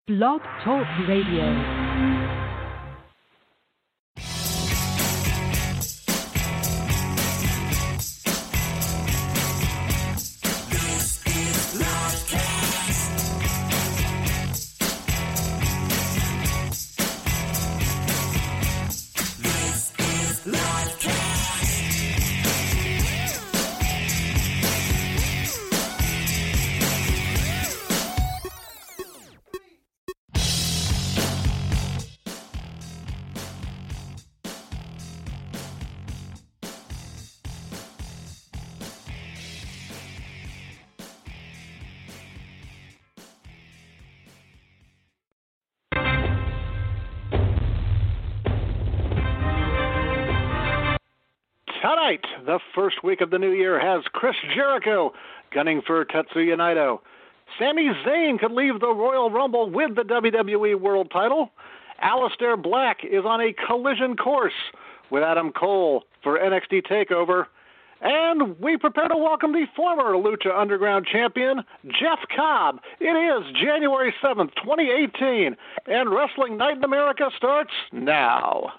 Blog Talk Radio. Tonight, the first week of the new year has Chris Jericho gunning for Tetsuya Naito. Sami Zayn could leave the Royal Rumble with the WWE World title. Aleister Black is on a collision course with Adam Cole for NXT TakeOver. And we prepare to welcome the former Lucha Underground champion, Jeff Cobb. It is January 7th, 2018, and Wrestling Night in America starts now.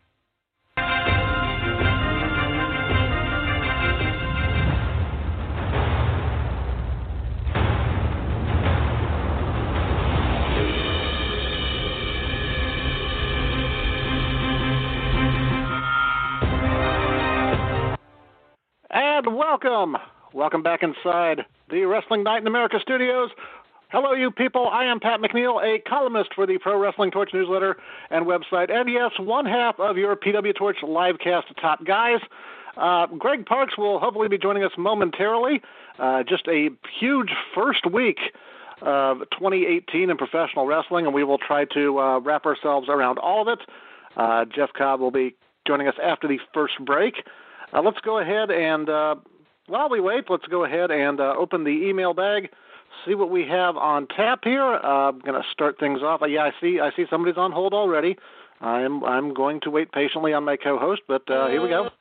And welcome back inside the Wrestling Night in America studios. Hello, you people. I am Pat McNeil, a columnist for the Pro Wrestling Torch newsletter and website, and yes, one half of your PW Torch livecast top guys. Greg Parks will hopefully be joining us momentarily. Just a huge first week of 2018 in professional wrestling, and we will try to wrap ourselves around all of it. Jeff Cobb will be joining us after the first break. Let's go ahead and, while we wait, let's go ahead and open the email bag, see what we have on tap here. I'm going to start things off. I see somebody's on hold already. I'm going to wait patiently on my co-host, but here we go.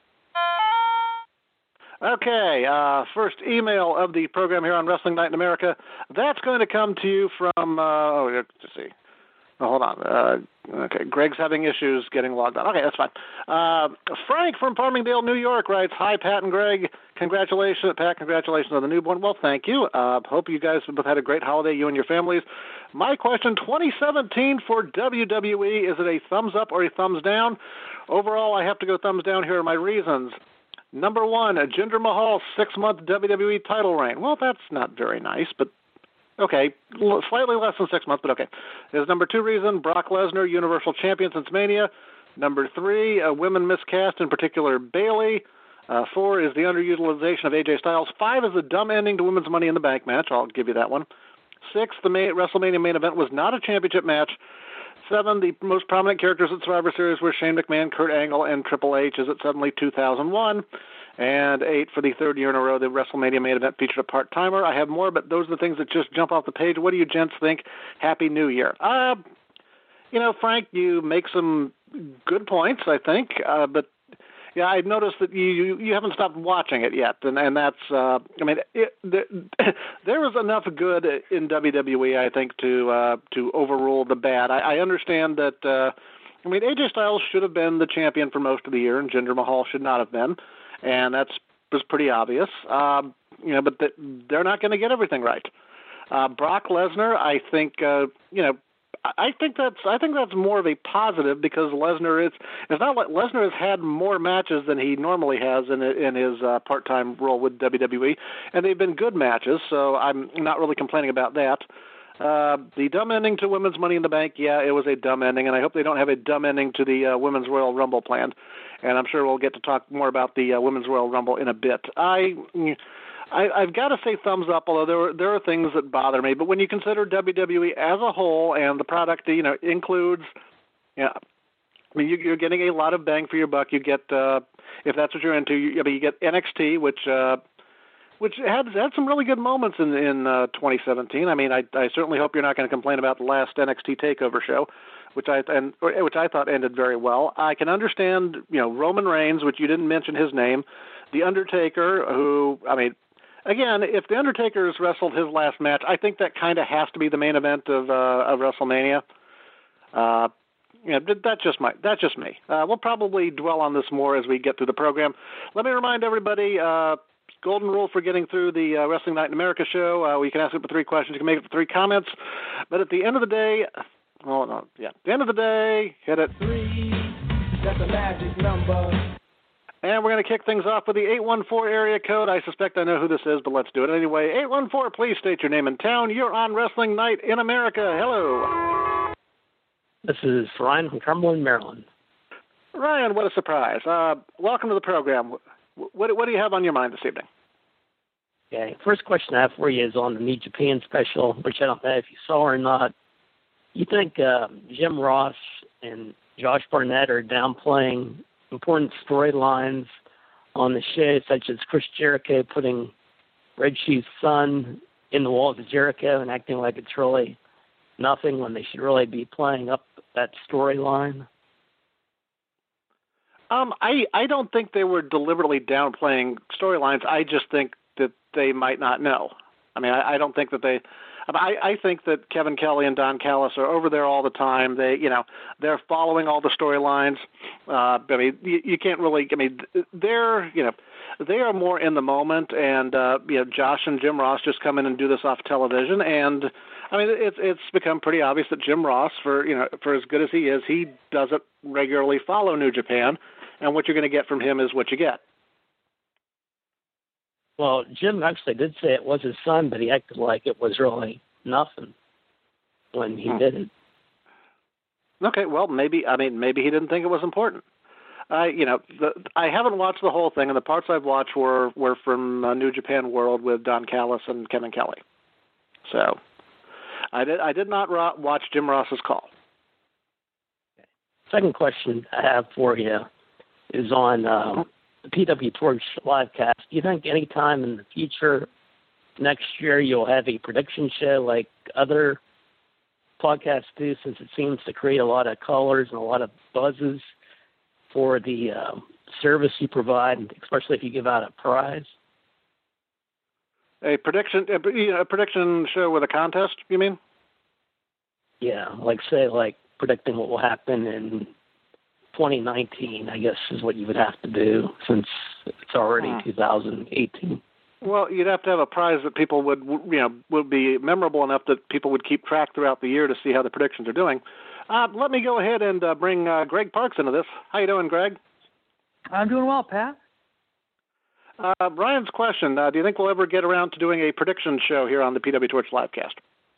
Okay, first email of the program here on Wrestling Night in America. That's going to come to you from, let's see. Oh, hold on. Okay, Greg's having issues getting logged on. Okay, that's fine. Frank from Farmingdale, New York writes, "Hi, Pat and Greg. Congratulations, Pat. Congratulations on the newborn." Well, thank you. Hope you guys have both had a great holiday, you and your families. My question, 2017 for WWE, is it a thumbs up or a thumbs down? Overall, I have to go thumbs down. Here are my reasons. Number one, Jinder Mahal's 6-month WWE title reign. Well, that's not very nice, but okay, slightly less than 6 months, but okay. There's number two reason, Brock Lesnar, Universal Champion since Mania. Number three, women miscast, in particular Bayley. 4 is the underutilization of AJ Styles. 5 is a dumb ending to Women's Money in the Bank match. I'll give you that one. 6, the WrestleMania main event was not a championship match. 7, the most prominent characters at Survivor Series were Shane McMahon, Kurt Angle, and Triple H. Is it suddenly 2001? And 8, for the third year in a row, the WrestleMania main event featured a part-timer. I have more, but those are the things that just jump off the page. What do you gents think? Happy New Year. Frank, you make some good points, I think. But, yeah, I noticed that you haven't stopped watching it yet. And that's, there was enough good in WWE, I think, to overrule the bad. I understand that, AJ Styles should have been the champion for most of the year, and Jinder Mahal should not have been. And that was pretty obvious, but they're not going to get everything right. Brock Lesnar, I think that's more of a positive because Lesnar it's not like Lesnar has had more matches than he normally has in his part-time role with WWE, and they've been good matches, so I'm not really complaining about that. The dumb ending to Women's Money in the Bank, yeah, it was a dumb ending, and I hope they don't have a dumb ending to the Women's Royal Rumble planned. And I'm sure we'll get to talk more about the Women's Royal Rumble in a bit. I've got to say thumbs up, although there are things that bother me. But when you consider WWE as a whole and the product, includes, you're getting a lot of bang for your buck. You get, if that's what you're into, you get NXT, which had some really good moments in 2017. I certainly hope you're not going to complain about the last NXT TakeOver show, which I thought ended very well. I can understand, Roman Reigns, which you didn't mention his name, The Undertaker, who, again, if the Undertaker's wrestled his last match, I think that kind of has to be the main event of WrestleMania. That's just me. We'll probably dwell on this more as we get through the program. Let me remind everybody, golden rule for getting through the Wrestling Night in America show. You can ask it for 3 questions. You can make it for 3 comments. But at the end of the day, at the end of the day, hit it. 3, that's a magic number. And we're going to kick things off with the 814 area code. I suspect I know who this is, but let's do it anyway. 814, please state your name and town. You're on Wrestling Night in America. Hello. This is Ryan from Cumberland, Maryland. Ryan, what a surprise. Welcome to the program. What do you have on your mind this evening? Okay, first question I have for you is on the New Japan special, which I don't know if you saw or not. You think Jim Ross and Josh Barnett are downplaying important storylines on the show, such as Chris Jericho putting Red Shoe's son in the walls of Jericho and acting like it's really nothing when they should really be playing up that storyline? I don't think they were deliberately downplaying storylines. I just think that they might not know. I mean, I don't think that they. I think that Kevin Kelly and Don Callis are over there all the time. They're following all the storylines. I mean, you can't really. I mean, they are more in the moment, and Josh and Jim Ross just come in and do this off television. And I mean, it's become pretty obvious that Jim Ross, for as good as he is, he doesn't regularly follow New Japan, and what you're going to get from him is what you get. Well, Jim actually did say it was his son, but he acted like it was really nothing when he did it. Okay, well, maybe he didn't think it was important. I haven't watched the whole thing, and the parts I've watched were from New Japan World with Don Callis and Kevin Kelly. So, I did not watch Jim Ross's call. Second question I have for you is on the PW Torch livecast. Do you think any time in the future, next year, you'll have a prediction show like other podcasts do, since it seems to create a lot of callers and a lot of buzzes for the service you provide, especially if you give out a prize? A prediction show with a contest, you mean? Yeah, like predicting what will happen in 2019, I guess, is what you would have to do, since it's already 2018. Well, you'd have to have a prize that people would be memorable enough that people would keep track throughout the year to see how the predictions are doing. Let me go ahead and bring Greg Parks into this. How you doing, Greg? I'm doing well, Pat. Brian's question, do you think we'll ever get around to doing a prediction show here on the PW Torch livecast?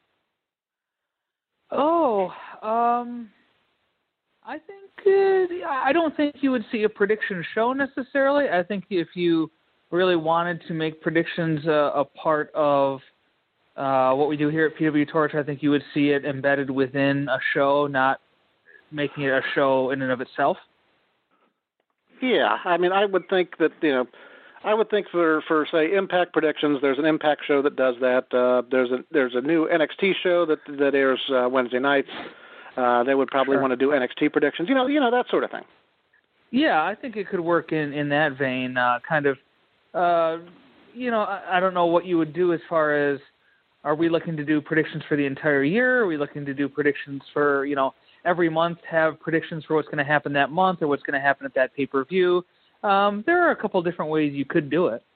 I think I don't think you would see a prediction show necessarily. I think if you really wanted to make predictions a part of what we do here at PW Torch, I think you would see it embedded within a show, not making it a show in and of itself. Yeah, I mean, I would think that for say Impact Predictions, there's an Impact show that does that. There's a new NXT show that airs Wednesday nights. They would probably want to do NXT predictions, that sort of thing. Yeah, I think it could work in that vein. I don't know what you would do as far as, are we looking to do predictions for the entire year? Are we looking to do predictions for, every month, have predictions for what's going to happen that month or what's going to happen at that pay-per-view? There are a couple different ways you could do it.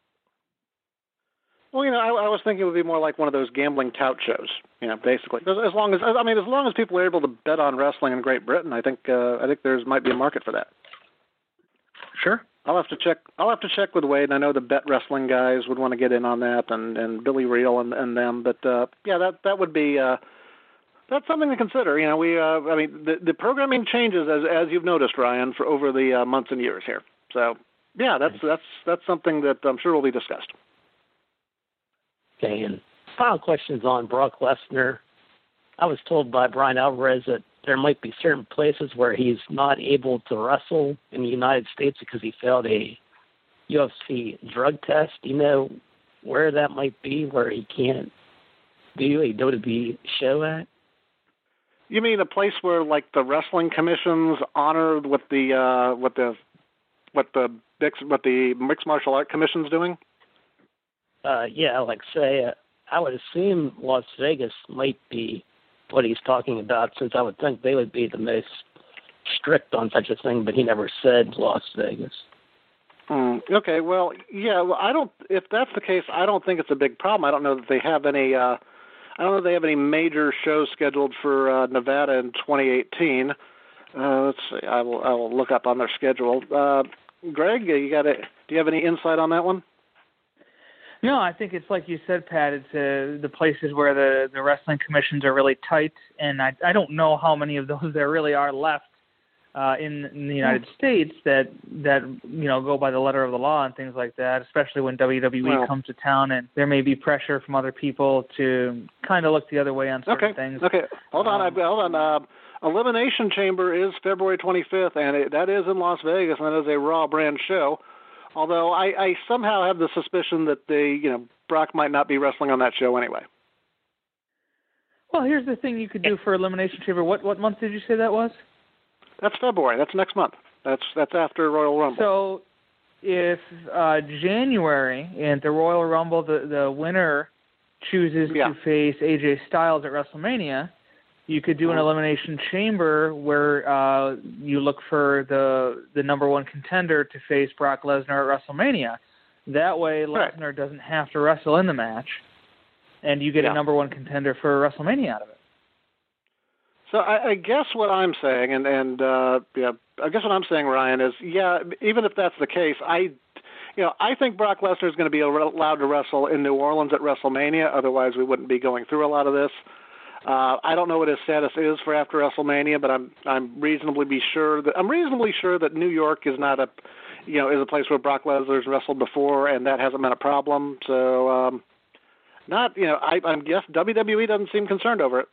Well, I was thinking it would be more like one of those gambling tout shows, basically. As long as people are able to bet on wrestling in Great Britain, I think there's might be a market for that. Sure. I'll have to check with Wade, and I know the Bet Wrestling guys would want to get in on that, and Billy Real and them. But that would be that's something to consider. The programming changes as you've noticed, Ryan, for over the months and years here. So yeah, that's something that I'm sure will be discussed. Okay, and final questions on Brock Lesnar. I was told by Brian Alvarez that there might be certain places where he's not able to wrestle in the United States because he failed a UFC drug test. Do you know where that might be, where he can't do a WWE show at? You mean a place where, like, the wrestling commissions honor what the mixed martial art commission's doing? I would assume Las Vegas might be what he's talking about, since I would think they would be the most strict on such a thing, but he never said Las Vegas. Okay, well, yeah, well, I don't. If that's the case, I don't think it's a big problem. I don't know that they have any. I don't know if they have any major shows scheduled for Nevada in 2018. Let's see. I will look up on their schedule. Greg, do you have any insight on that one? No, I think it's like you said, Pat. It's the places where the wrestling commissions are really tight, and I don't know how many of those there really are left in the United States that go by the letter of the law and things like that. Especially when WWE comes to town, and there may be pressure from other people to kind of look the other way on certain things. Okay, hold on. Elimination Chamber is February 25th, and that is in Las Vegas, and that is a Raw brand show. Although I somehow have the suspicion that Brock might not be wrestling on that show anyway. Well, here's the thing you could do for Elimination Chamber. What month did you say that was? That's February. That's next month. That's after Royal Rumble. So if January and the Royal Rumble, the winner chooses to face AJ Styles at WrestleMania, you could do an Elimination Chamber where you look for the number one contender to face Brock Lesnar at WrestleMania. That way, Lesnar doesn't have to wrestle in the match, and you get a number one contender for WrestleMania out of it. So I guess what I'm saying, I guess what I'm saying, Ryan, is even if that's the case, I think Brock Lesnar is going to be allowed to wrestle in New Orleans at WrestleMania. Otherwise, we wouldn't be going through a lot of this. I don't know what his status is for after WrestleMania, but I'm reasonably sure that New York is not is a place where Brock Lesnar's wrestled before, and that hasn't been a problem. So, I guess WWE doesn't seem concerned over it.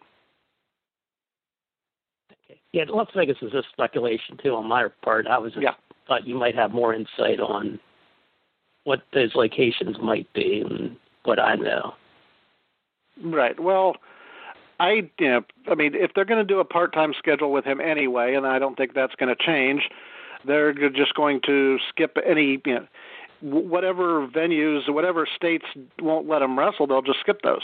Okay. Yeah, Las Vegas is just speculation too on my part. I was thought you might have more insight on what those locations might be and what I know. Right. Well, if they're going to do a part-time schedule with him anyway, and I don't think that's going to change, they're just going to skip any, whatever venues, whatever states won't let him wrestle, they'll just skip those.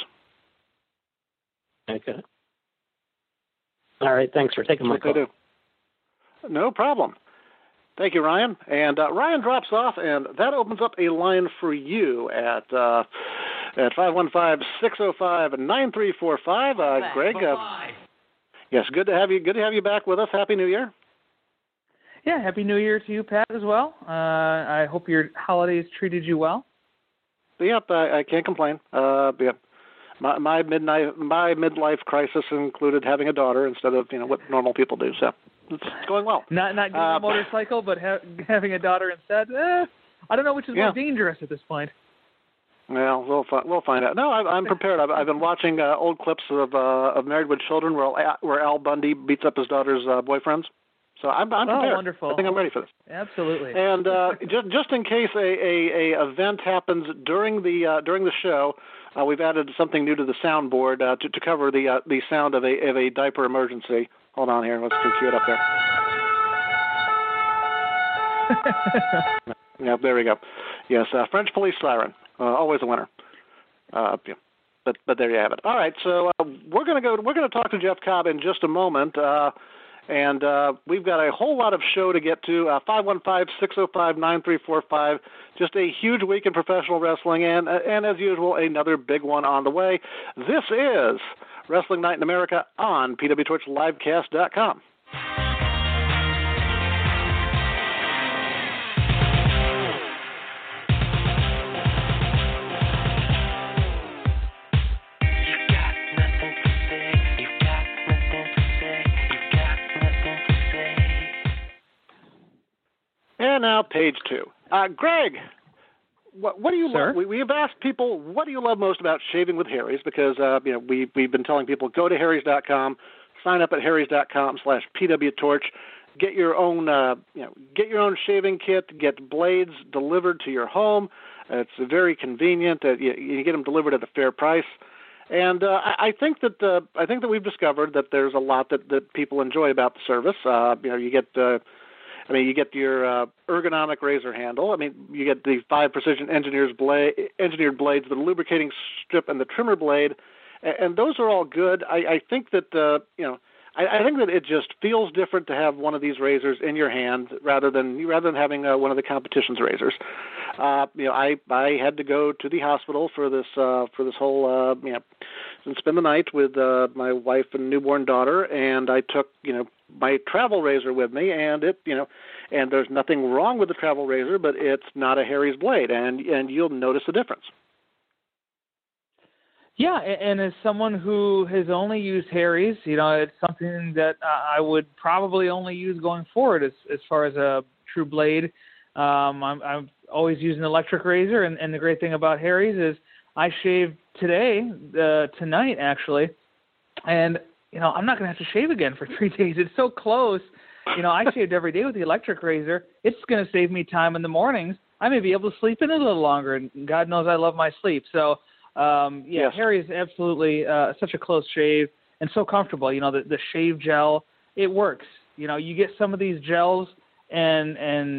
Okay. All right. Thanks for taking my call. They do. No problem. Thank you, Ryan. And Ryan drops off, and that opens up a line for you at 515-605-9345. Greg, yes, good to have you. Good to have you back with us. Happy New Year. Yeah, Happy New Year to you, Pat, as well. I hope your holidays treated you well. Yep, I can't complain. My midlife crisis included having a daughter instead of what normal people do. So it's going well. Not getting a motorcycle, but having a daughter instead. I don't know which is more dangerous at this point. Well, we'll find out. No, I'm prepared. I've been watching old clips of Married with Children where Al Bundy beats up his daughter's boyfriends. So I'm prepared. Oh, wonderful! I think I'm ready for this. Absolutely. And just in case a event happens during the show, we've added something new to the soundboard to cover the sound of a diaper emergency. Hold on here. Let's cue it up there. Yeah, there we go. Yes, French police siren. Always a winner. But there you have it. All right, so we're going to talk to Jeff Cobb in just a moment, and we've got a whole lot of show to get to. 515-605-9345. Just a huge week in professional wrestling, and as usual, another big one on the way. This is Wrestling Night in America on PWTorchLivecast.com. And now, page 2. Greg, what do you love? We've asked people, what do you love most about shaving with Harry's? Because we've been telling people, go to Harry's.com, sign up at Harry's.com/PWTorch, get your own shaving kit, get blades delivered to your home. It's very convenient. You get them delivered at a fair price. And I think that we've discovered that there's a lot that people enjoy about the service. You get I mean, you get your ergonomic razor handle. I mean, you get the 5 precision engineered blades, the lubricating strip, and the trimmer blade, and those are all good. I think that I think that it just feels different to have one of these razors in your hand rather than having one of the competition's razors. I had to go to the hospital for this whole and spend the night with my wife and newborn daughter, and I took my travel razor with me, and and there's nothing wrong with the travel razor, but it's not a Harry's blade, and you'll notice the difference. Yeah, and as someone who has only used Harry's, it's something that I would probably only use going forward as far as a true blade. I'm always using an electric razor, and the great thing about Harry's is I shaved tonight actually, and I'm not going to have to shave again for 3 days. It's so close. I shaved every day with the electric razor. It's going to save me time in the mornings. I may be able to sleep in it a little longer, and God knows I love my sleep. So. Yes. Harry is absolutely such a close shave and so comfortable. The shave gel, it works. You get some of these gels and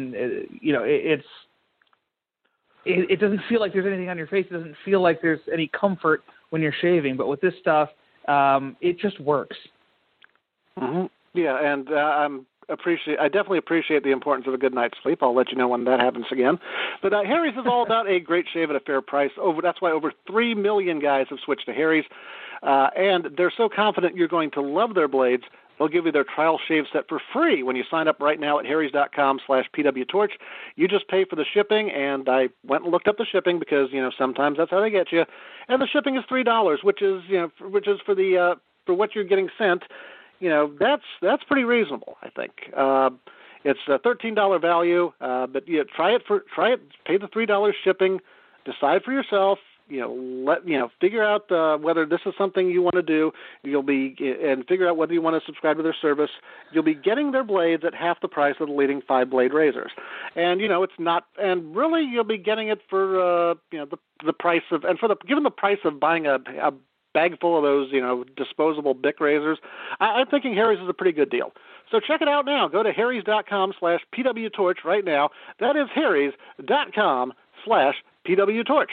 it doesn't feel like there's anything on your face. It doesn't feel like there's any comfort when you're shaving. But with this stuff, it just works. Mm-hmm. Yeah, and I definitely appreciate the importance of a good night's sleep. I'll let you know when that happens again. But Harry's is all about a great shave at a fair price. That's why over 3 million guys have switched to Harry's, and they're so confident you're going to love their blades. They'll give you their trial shave set for free when you sign up right now at harrys.com/pwtorch. You just pay for the shipping, and I went and looked up the shipping because sometimes that's how they get you. And the shipping is $3, which is for what you're getting sent. That's pretty reasonable, I think. It's a $13 value, but try it, pay the $3 shipping, decide for yourself, figure out whether this is something you want to do. And figure out whether you want to subscribe to their service. You'll be getting their blades at half the price of the leading 5-blade razors. And it's not, and really you'll be getting it for the price of, and given the price of buying a bag full of those, disposable Bic razors, I'm thinking Harry's is a pretty good deal. So check it out now. Go to harrys.com/pwtorch right now. That is harrys.com/pwtorch.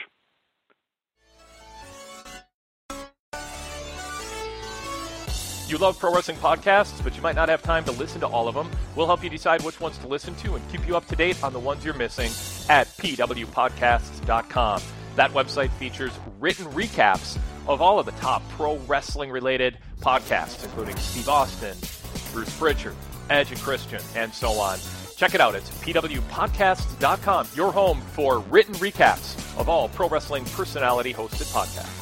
You love pro wrestling podcasts, but you might not have time to listen to all of them. We'll help you decide which ones to listen to and keep you up to date on the ones you're missing at pwpodcasts.com. That website features written recaps of all of the top pro wrestling-related podcasts, including Steve Austin, Bruce Pritchard, Edge and Christian, and so on. Check it out. It's pwpodcasts.com, your home for written recaps of all pro wrestling personality-hosted podcasts.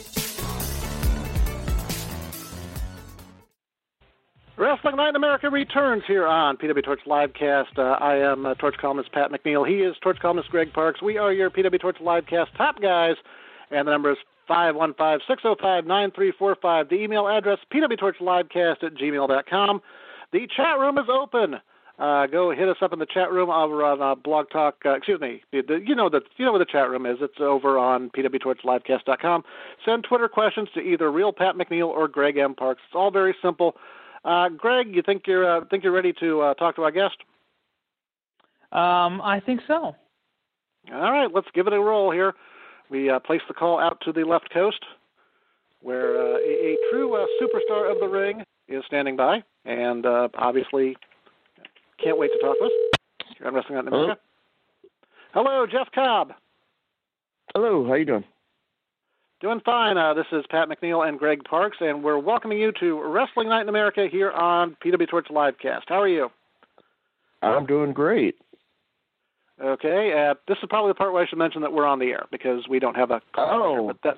Wrestling Night in America returns here on PW Torch Livecast. I am Torch columnist Pat McNeil. He is Torch columnist Greg Parks. We are your PW Torch Livecast top guys, and the number is 515-605-9345. The email address, pwtorchlivecast@gmail.com. The chat room is open. Go hit us up in the chat room over on Blog Talk. You know where the chat room is. It's over on pwtorchlivecast.com. Send Twitter questions to either Real Pat McNeil or Greg M. Parks. It's all very simple. Greg, you think you're ready to talk to our guest? I think so. All right, let's give it a roll here. We place the call out to the left coast, where a true superstar of the ring is standing by, and obviously can't wait to talk with us. Here on Wrestling Night in America. Hello, Jeff Cobb. Hello, how you doing? Doing fine. This is Pat McNeil and Greg Parks, and we're welcoming you to Wrestling Night in America here on PW Torch Livecast. How are you? I'm doing great. Okay. This is probably the part where I should mention that we're on the air because we don't have a call. But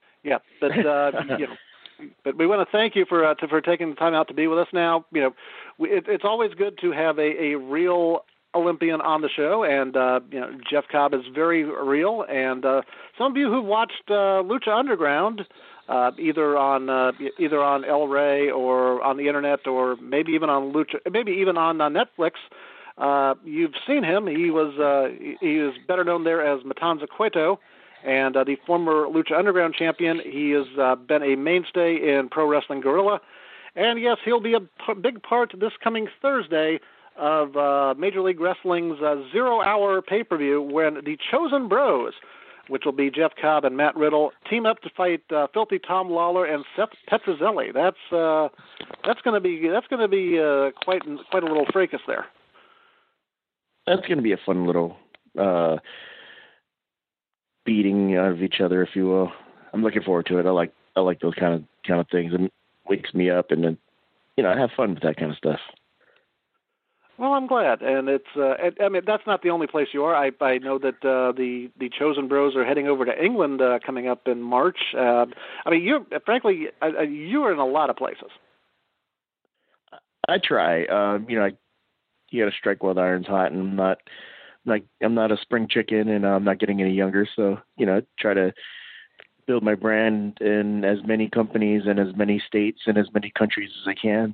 but we want to thank you for taking the time out to be with us now. It's always good to have a real Olympian on the show, and Jeff Cobb is very real. And some of you who've watched Lucha Underground, either on El Rey or on the internet, or maybe even on Netflix, you've seen him. He is better known there as Matanza Cueto, and the former Lucha Underground champion. He has been a mainstay in Pro Wrestling Guerrilla, and yes, he'll be a big part this coming Thursday of Major League Wrestling's 0-hour pay-per-view when the Chosen Bros, which will be Jeff Cobb and Matt Riddle, team up to fight Filthy Tom Lawler and Seth Petrozelli. That's going to be quite a little fracas there. That's going to be a fun little beating of each other, if you will. I'm looking forward to it. I like those kind of things. It wakes me up, and then I have fun with that kind of stuff. Well, I'm glad, and it's. I mean, that's not the only place you are. I know that the Chosen Bros are heading over to England coming up in March. I mean, you're in a lot of places. I try. You got to strike while the iron's hot, and I'm not a spring chicken, and I'm not getting any younger. So try to build my brand in as many companies and as many states and as many countries as I can.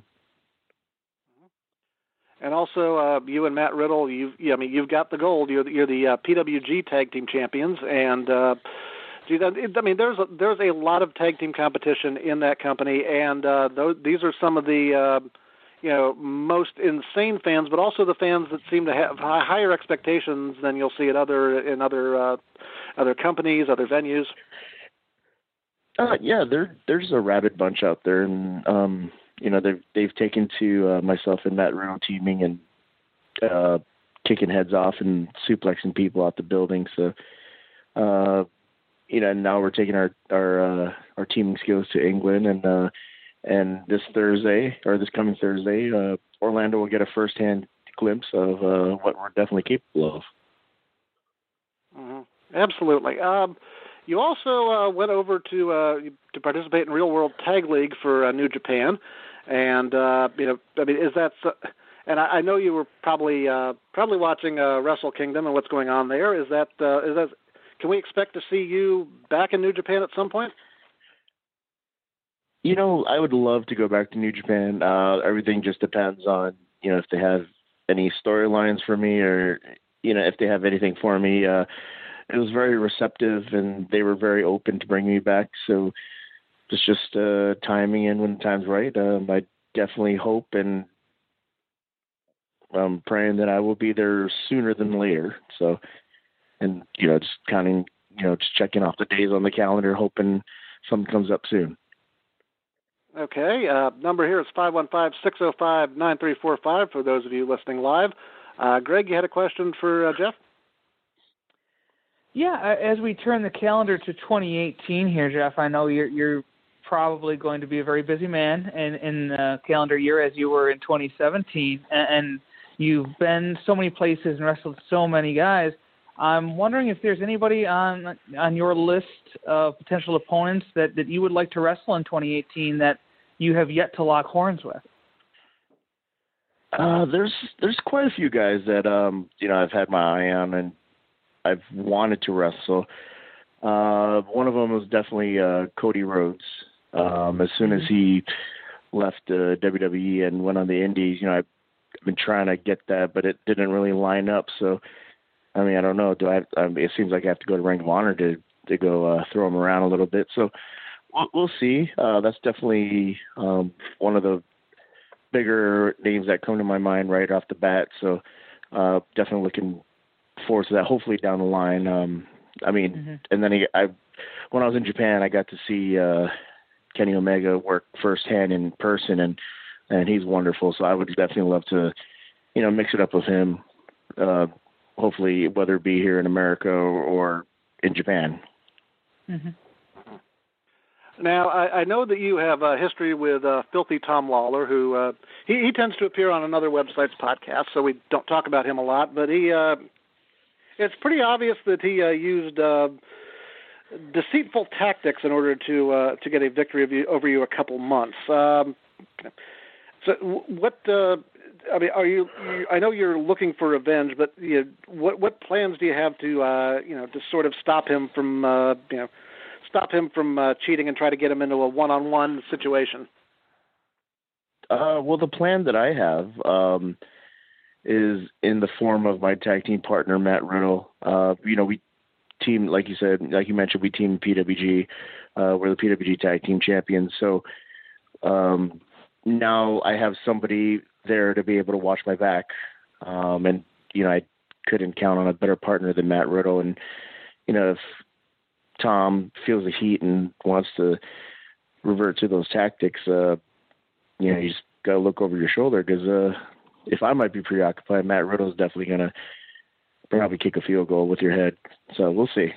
And also, you and Matt Riddle, you've got the gold. You're the PWG Tag Team Champions, and there's a lot of tag team competition in that company, and these are some of the most insane fans, but also the fans that seem to have higher expectations than you'll see at other companies, other venues. Yeah, there's a rabid bunch out there, and they've taken to myself and Matt Riddle teaming and kicking heads off and suplexing people out the building. So, now we're taking our teaming skills to England, and this coming Thursday, Orlando will get a firsthand glimpse of what we're definitely capable of. Mm-hmm. Absolutely. You also went over to participate in Real World Tag League for New Japan, and is that? And I know you were probably watching Wrestle Kingdom and what's going on there. Is that? Can we expect to see you back in New Japan at some point? I would love to go back to New Japan. Everything just depends on if they have any storylines for me, or if they have anything for me. It was very receptive, and they were very open to bring me back. So it's just timing in when the time's right. I definitely hope, and I'm praying that I will be there sooner than later. So, and just counting, just checking off the days on the calendar, hoping something comes up soon. Okay. Number here is 515-605-9345 for those of you listening live. Greg, you had a question for Jeff? Yeah, as we turn the calendar to 2018 here, Jeff, I know you're probably going to be a very busy man in the calendar year as you were in 2017, and you've been so many places and wrestled so many guys. I'm wondering if there's anybody on your list of potential opponents that you would like to wrestle in 2018 that you have yet to lock horns with. There's quite a few guys that I've had my eye on and I've wanted to wrestle. One of them was definitely Cody Rhodes. As soon as he left WWE and went on the Indies, I've been trying to get that, but it didn't really line up. So, I mean, I don't know. It seems like I have to go to Ring of Honor to go throw him around a little bit. So we'll see. That's definitely one of the bigger names that come to my mind right off the bat. So definitely looking forward to that, hopefully down the line. And then when I was in Japan, I got to see Kenny Omega work firsthand in person, and he's wonderful. So I would definitely love to, mix it up with him, hopefully, whether it be here in America or in Japan. Mm-hmm. Now, I know that you have a history with Filthy Tom Lawler, who he tends to appear on another website's podcast, so we don't talk about him a lot, but it's pretty obvious that he used deceitful tactics in order to get a victory over you a couple months. So what? Are you? I know you're looking for revenge, but what plans do you have to to sort of stop him from cheating and try to get him into a one-on-one situation? Well, the plan that I have is in the form of my tag team partner, Matt Riddle. We team, like you said, like you mentioned, we team PWG. We're the PWG Tag Team Champions. So, now I have somebody there to be able to watch my back. And, I couldn't count on a better partner than Matt Riddle. And, if Tom feels the heat and wants to revert to those tactics, you just got to look over your shoulder, because if I might be preoccupied, Matt Riddle's definitely going to probably kick a field goal with your head. So we'll see.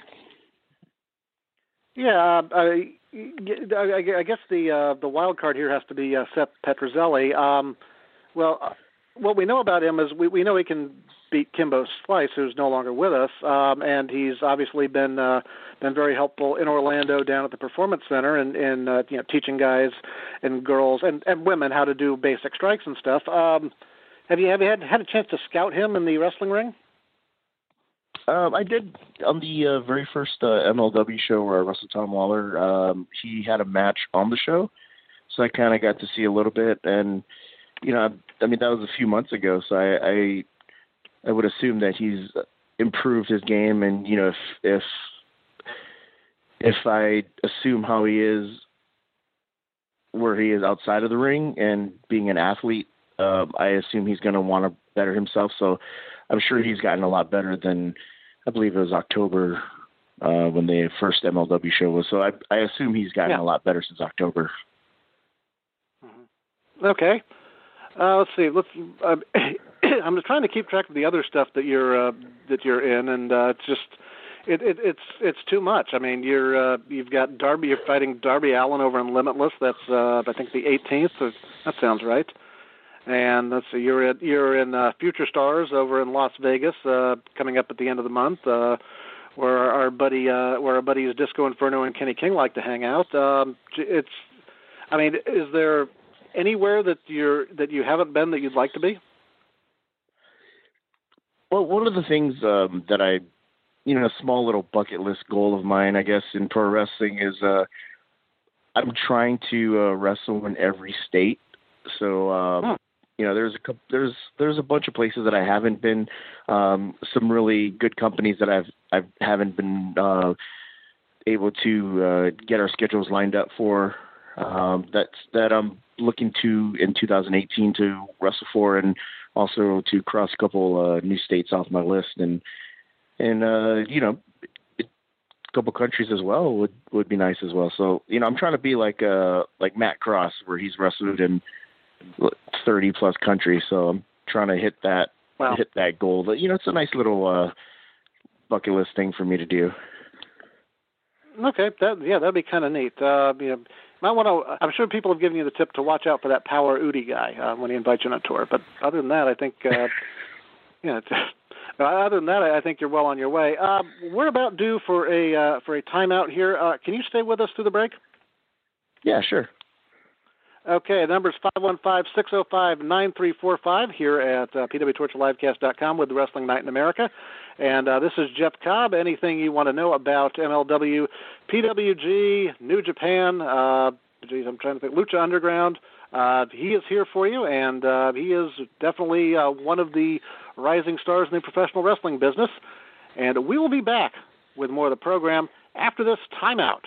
Yeah, I guess the wild card here has to be Seth Petrozelli. What we know about him is we know he can beat Kimbo Slice, who's no longer with us, and he's obviously been very helpful in Orlando down at the Performance Center and teaching guys and girls and women how to do basic strikes and stuff. Have you had a chance to scout him in the wrestling ring? I did on the very first MLW show where I wrestled Tom Lawler. He had a match on the show, so I kind of got to see a little bit. And that was a few months ago, so I would assume that he's improved his game. And if I assume how he is, where he is outside of the ring and being an athlete, I assume he's going to want to better himself. So I'm sure he's gotten a lot better than, I believe it was October when the first MLW show was. So I assume he's gotten a lot better since October. Okay. Let's see. I'm just trying to keep track of the other stuff that you're in, and it's too much. I mean, you've got Darby. You're fighting Darby Allin over in Limitless. That's I think the 18th. So that sounds right. And let's see, you're in Future Stars over in Las Vegas, coming up at the end of the month, where our buddies Disco Inferno and Kenny King like to hang out. Is there anywhere that you haven't been that you'd like to be? Well, one of the things that I, a small little bucket list goal of mine, I guess, in pro wrestling is I'm trying to wrestle in every state. So. There's a bunch of places that I haven't been. Some really good companies that I haven't been able to get our schedules lined up for. That I'm looking to in 2018 to wrestle for, and also to cross a couple new states off my list, and a couple countries as well would be nice as well. So I'm trying to be like Matt Cross, where he's wrestled in 30 plus countries, so I'm trying to hit that goal. But it's a nice little bucket list thing for me to do. Okay, that'd be kind of neat. Might want to. I'm sure people have given you the tip to watch out for that Power Udi guy when he invites you on a tour. But other than that, I think other than that, I think you're well on your way. We're about due for a timeout here. Can you stay with us through the break? Yeah, sure. Okay, the number is 515-605-9345 here at pwtorchlivecast.com with the Wrestling Night in America. And this is Jeff Cobb. Anything you want to know about MLW, PWG, New Japan, I'm trying to think, Lucha Underground, he is here for you, and he is definitely one of the rising stars in the professional wrestling business. And we will be back with more of the program after this timeout.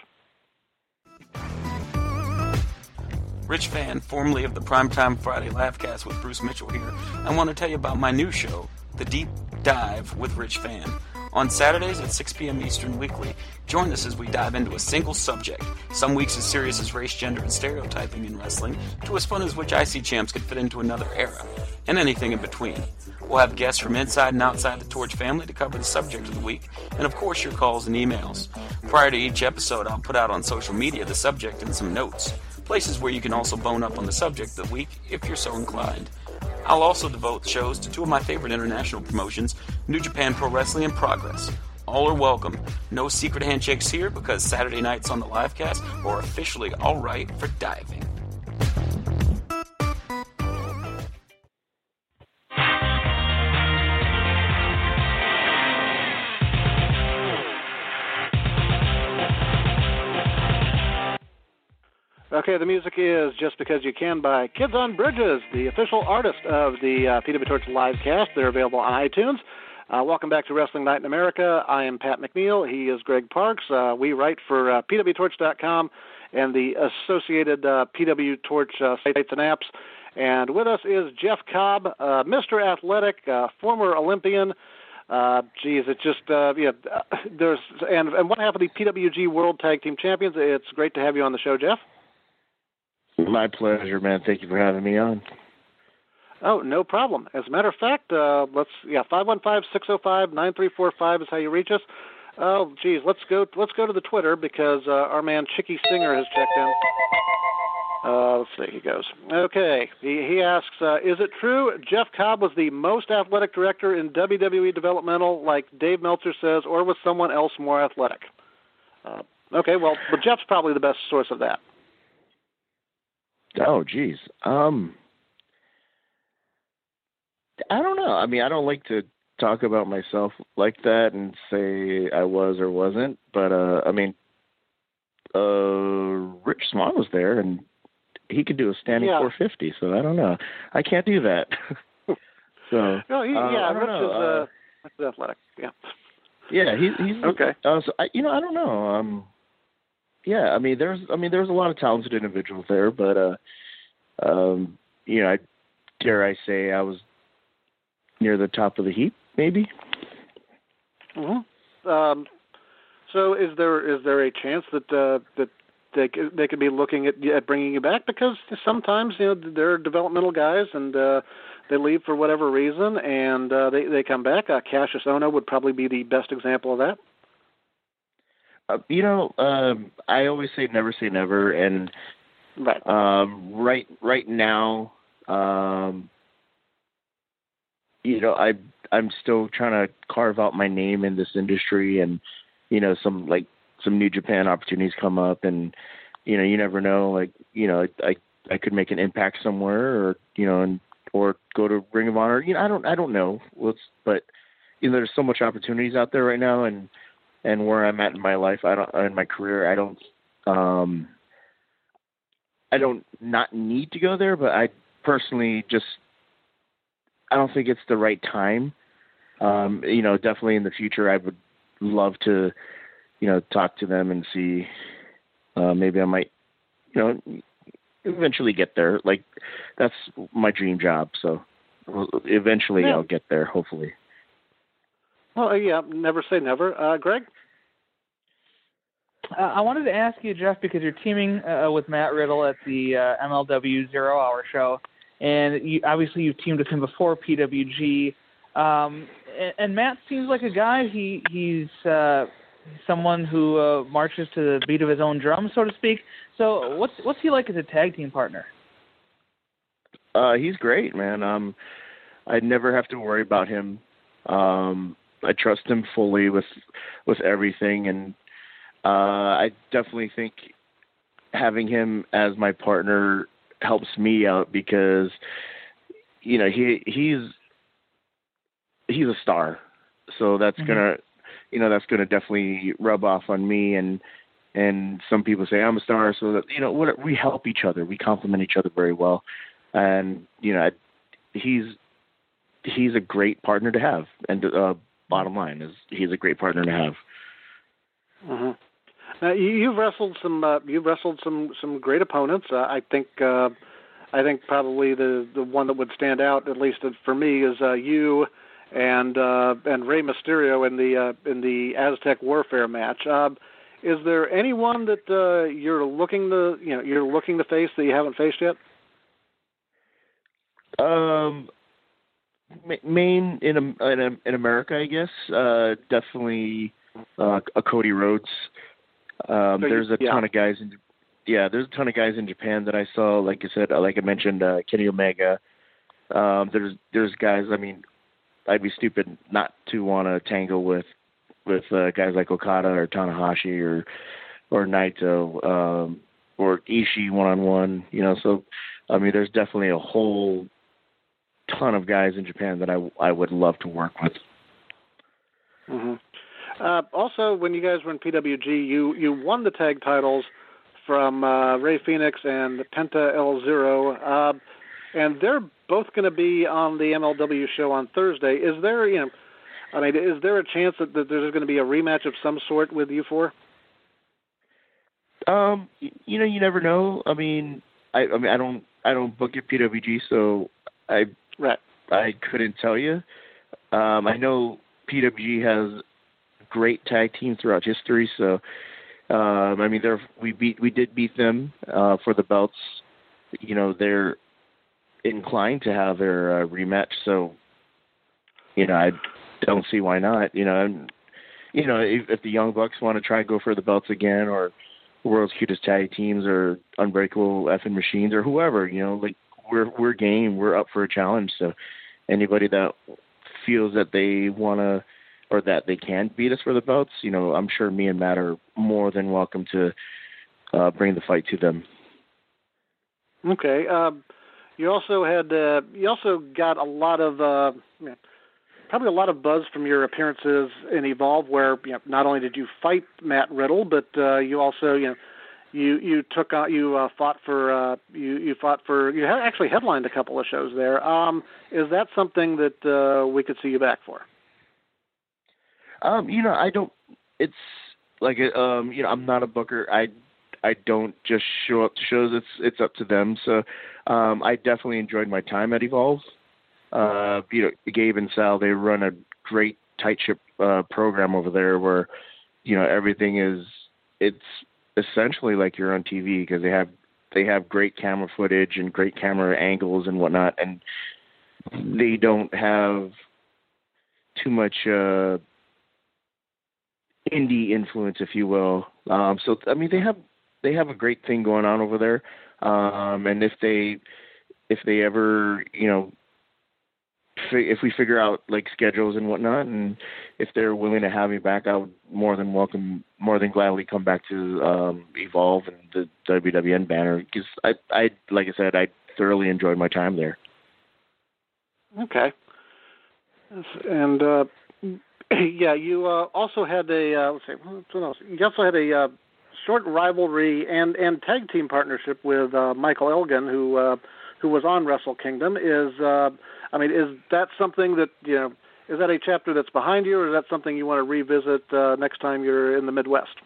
Rich Fan, formerly of the Primetime Friday Livecast with Bruce Mitchell here. I want to tell you about my new show, The Deep Dive with Rich Fan. On Saturdays at 6 p.m. Eastern weekly, join us as we dive into a single subject. Some weeks as serious as race, gender, and stereotyping in wrestling, to as fun as which IC champs could fit into another era, and anything in between. We'll have guests from inside and outside the Torch family to cover the subject of the week, and of course your calls and emails. Prior to each episode, I'll put out on social media the subject and some notes. Places where you can also bone up on the subject of the week if you're so inclined. I'll also devote shows to two of my favorite international promotions, New Japan Pro Wrestling and Progress. All are welcome. No secret handshakes here because Saturday nights on the livecast are officially all right for diving. Okay, the music is Just Because You Can by Kids on Bridges, the official artist of the PW Torch Livecast. They're available on iTunes. Welcome back to Wrestling Night in America. I am Pat McNeil. He is Greg Parks. We write for PWTorch.com and the associated PW Torch sites and apps. And with us is Jeff Cobb, Mr. Athletic, former Olympian. It's just there's and one half of the PWG World Tag Team Champions. It's great to have you on the show, Jeff. My pleasure, man. Thank you for having me on. Oh, no problem. As a matter of fact, 515-605-9345 is how you reach us. Oh, geez, let's go to the Twitter because our man Chicky Singer has checked in. Let's see, he goes. Okay, he asks, is it true Jeff Cobb was the most athletic director in WWE developmental, like Dave Meltzer says, or was someone else more athletic? Okay, well, Jeff's probably the best source of that. Oh, geez. I don't know. I mean, I don't like to talk about myself like that and say I was or wasn't, but Rich Swann was there and he could do a standing 450, so I don't know. I can't do that. So Rich is athletic. Yeah. Yeah, he's okay. So I don't know. Yeah, there's a lot of talented individuals there, but dare I say I was near the top of the heap, maybe. Mm-hmm. So is there a chance that they could be looking at bringing you back? Because sometimes they're developmental guys and they leave for whatever reason and they come back. Cassius Ohno would probably be the best example of that. I always say never, and right now, I'm still trying to carve out my name in this industry, and some New Japan opportunities come up, and you never know. I could make an impact somewhere, or go to Ring of Honor. I don't know. But there's so much opportunities out there right now, and where I'm at in my life, in my career, I don't not need to go there, but I personally I don't think it's the right time. Definitely in the future, I would love to, talk to them and see, maybe I might, eventually get there. Like, that's my dream job. So eventually I'll get there, hopefully. Well, yeah, never say never. Greg? I wanted to ask you, Jeff, because you're teaming with Matt Riddle at the MLW 0 Hour show, and you've teamed with him before PWG. And Matt seems like a guy. He's someone who marches to the beat of his own drum, so to speak. So what's he like as a tag team partner? He's great, man. I never have to worry about him. I trust him fully with everything, and I definitely think having him as my partner helps me out because he's a star, so that's gonna definitely rub off on me, and some people say I'm a star, so that we help each other, we complement each other very well, and he's a great partner to have, and bottom line is he's a great partner to have. Mm-hmm. Now, you've wrestled some great opponents. I think probably the one that would stand out, at least for me, is you and Rey Mysterio in the Aztec Warfare match. Is there anyone that you're looking to face that you haven't faced yet? Main in America, I guess. Definitely a Cody Rhodes. There's a ton of guys there's a ton of guys in Japan that I saw. Like I mentioned, Kenny Omega. There's guys. I mean, I'd be stupid not to want to tangle with guys like Okada or Tanahashi or Naito or Ishii one-on-one. So I mean, there's definitely a whole ton of guys in Japan that I would love to work with. Mm-hmm. Also, when you guys were in PWG, you won the tag titles from Rey Fenix and Penta El Zero, and they're both going to be on the MLW show on Thursday. Is there, is there a chance that there's going to be a rematch of some sort with you four? You never know. I mean, I don't book at PWG, so I couldn't tell you. I know PWG has great tag teams throughout history, so we did beat them for the belts. They're inclined to have their rematch, so I don't see why not. If the Young Bucks want to try and go for the belts again, or World's Cutest Tag Teams, or Unbreakable Effing Machines, or whoever, we're game. We're up for a challenge. So anybody that feels that they want to or that they can beat us for the belts, I'm sure me and Matt are more than welcome to bring the fight to them. Okay. You also got a lot of probably a lot of buzz from your appearances in Evolve, where not only did you fight Matt Riddle, but you also you actually headlined a couple of shows there. Is that something that we could see you back for? I don't. It's like I'm not a booker. I don't just show up to shows. It's up to them. So I definitely enjoyed my time at Evolve. Gabe and Sal, they run a great tight ship program over there where everything it's essentially like you're on TV, because they have great camera footage and great camera angles and whatnot, and they don't have too much indie influence, if you will. So they have a great thing going on over there, and if they ever if we figure out like schedules and whatnot, and if they're willing to have me back, I would more than gladly come back to Evolve and the WWN banner, because I like I said, I thoroughly enjoyed my time there. Okay. And you also had a what else? You also had a short rivalry and tag team partnership with Michael Elgin, who was on Wrestle Kingdom. Is that something that is that a chapter that's behind you, or is that something you want to revisit next time you're in the Midwest?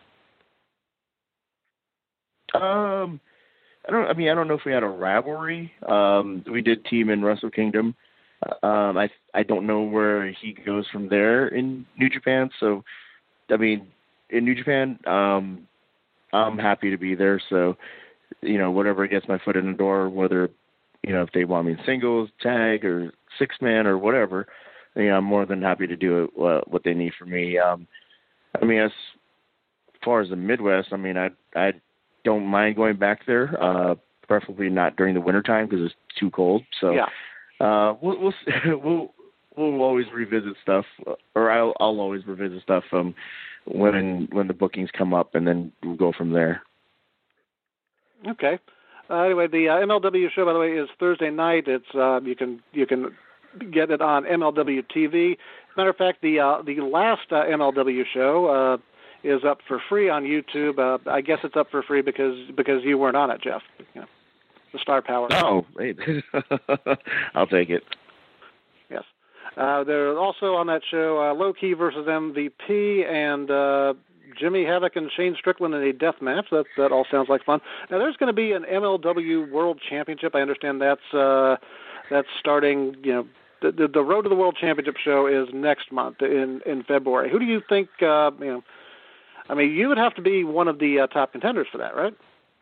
I don't know if we had a rivalry. We did team in Wrestle Kingdom. I don't know where he goes from there in New Japan. So, in New Japan, I'm happy to be there. So, whatever gets my foot in the door, whether if they want me in singles, tag, or 6-man, or whatever, I'm more than happy to do it, what they need from me. As far as the Midwest, I don't mind going back there, preferably not during the wintertime because it's too cold. So yeah. We'll always revisit stuff, or I'll always revisit stuff when the bookings come up, and then we'll go from there. Okay. Anyway, the MLW show, by the way, is Thursday night. It's you can get it on MLW TV. As a matter of fact, the last MLW show is up for free on YouTube. I guess it's up for free because you weren't on it, Jeff. The star power. Oh, hey. I'll take it. Yes. They're also on that show Low Key versus MVP and Jimmy Havoc and Shane Strickland in a death match. That all sounds like fun. Now, there's going to be an MLW World Championship. I understand that's starting. The Road to the World Championship show is next month in February. Who do you think? You would have to be one of the top contenders for that, right?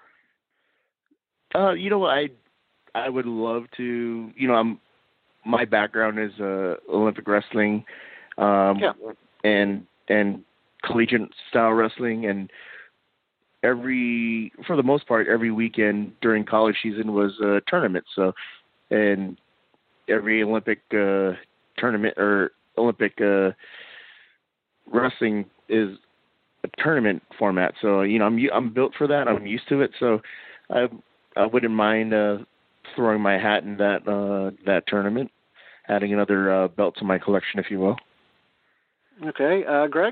I would love to. My background is Olympic wrestling, and collegiate style wrestling, and for the most part, every weekend during college season was a tournament. So, and every Olympic tournament or Olympic wrestling is a tournament format. So, I'm built for that. I'm used to it. So, I wouldn't mind throwing my hat in that tournament, adding another belt to my collection, if you will. Okay, Greg?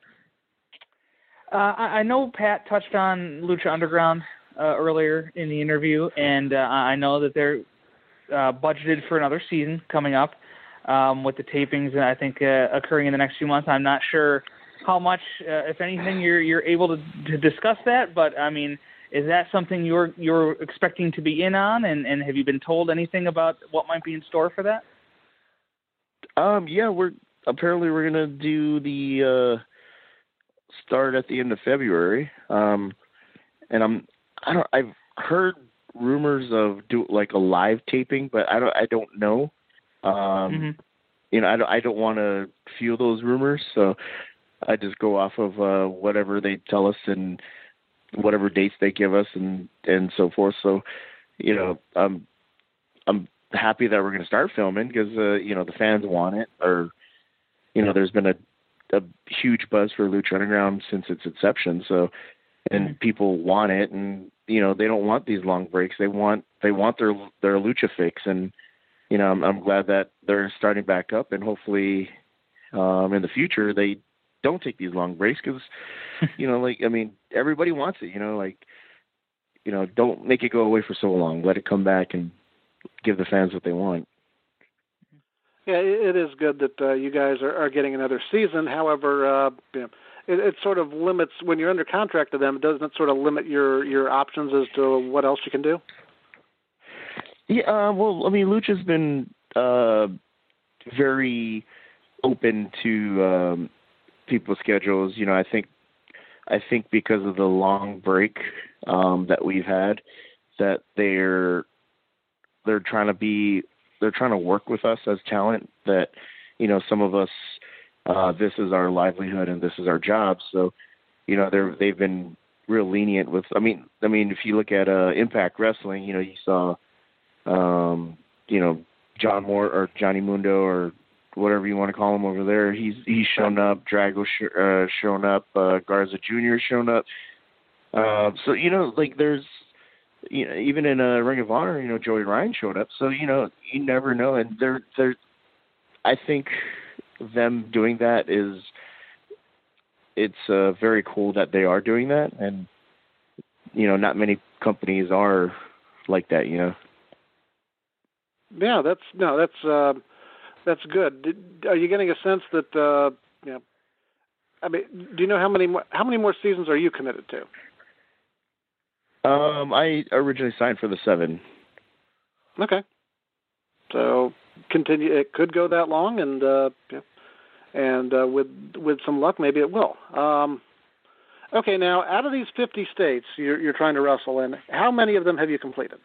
I know Pat touched on Lucha Underground earlier in the interview, and I know that they're budgeted for another season coming up with the tapings, I think, occurring in the next few months. I'm not sure how much, if anything, you're able to discuss that. But I mean, is that something you're expecting to be in on, and have you been told anything about what might be in store for that? Yeah, we're gonna do the start at the end of February, and I've heard rumors of like a live taping, but I don't know. You know, I don't want to fuel those rumors, so I just go off of whatever they tell us and whatever dates they give us and so forth. So, you know, I'm happy that we're going to start filming because you know, the fans want it. Or, you know, there's been a huge buzz for Lucha Underground since its inception. So, and people want it, and you know, they don't want these long breaks. They want their Lucha fix, and you know, I'm glad that they're starting back up, and hopefully in the future they don't take these long breaks because, you know, like, I mean, everybody wants it, you know, like, you know, don't make it go away for so long. Let it come back and give the fans what they want. Yeah, it is good that you guys are getting another season. However, you know, it sort of limits, when you're under contract to them, doesn't it sort of limit your options as to what else you can do? Yeah, well, I mean, Lucha's been very open to people's schedules. You know, I think because of the long break that we've had, that they're trying to work with us as talent. That, you know, some of us, this is our livelihood and this is our job. So, you know, they've been real lenient with. I mean, if you look at Impact Wrestling, you know, you saw. You know, John Moore or Johnny Mundo or whatever you want to call him over there. He's shown up. Drago shown up. Garza Jr. shown up. So, you know, like there's, you know, even in Ring of Honor, you know, Joey Ryan showed up. So, you know, you never know. And I think them doing that it's very cool that they are doing that. And, you know, not many companies are like that, you know. Yeah, that's good. Are you getting a sense that you know? I mean, do you know how many more seasons are you committed to? I originally signed for the 7. Okay, so continue. It could go that long, and yeah. And with some luck, maybe it will. Okay, now out of these 50 states you're trying to wrestle in, how many of them have you completed?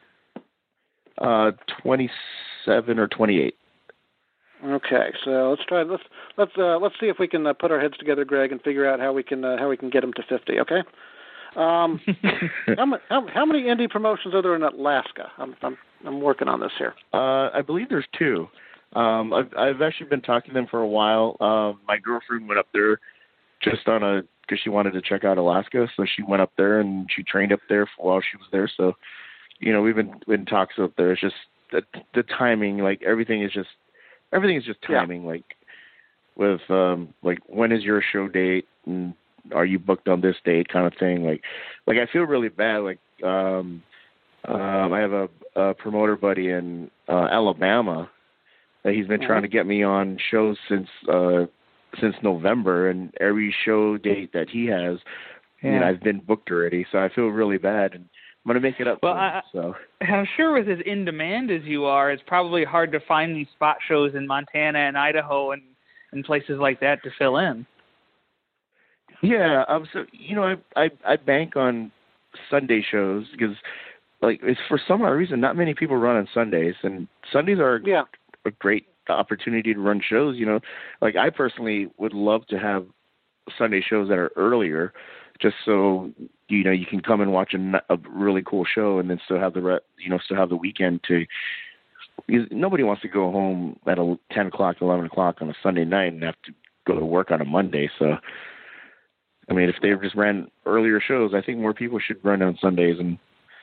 27 or 28. Okay, so let's see if we can put our heads together, Greg, and figure out how we can get them to 50. Okay. How many indie promotions are there in Alaska? I'm working on this here. I believe there's 2. I've actually been talking to them for a while. My girlfriend went up there just because she wanted to check out Alaska, so she went up there and she trained up there while she was there. So, you know, we've been in talks up there. It's just the timing, like everything is just timing. Yeah. Like with like when is your show date and are you booked on this date kind of thing. Like I feel really bad. Like I have a promoter buddy in Alabama that he's been trying to get me on shows since November, and every show date that he has, you know, I've been booked already. So I feel really bad. And I'm going to make it up. Well, I'm sure with as in demand as you are, it's probably hard to find these spot shows in Montana and Idaho and places like that to fill in. Yeah. So, you know, I bank on Sunday shows because, like, it's for some odd reason, not many people run on Sundays, and Sundays are a great opportunity to run shows. You know, like I personally would love to have Sunday shows that are earlier, just so, you know, you can come and watch a really cool show and then still have the weekend to. Nobody wants to go home at 10 o'clock, 11 o'clock on a Sunday night and have to go to work on a Monday. So, I mean, if they just ran earlier shows, I think more people should run on Sundays. And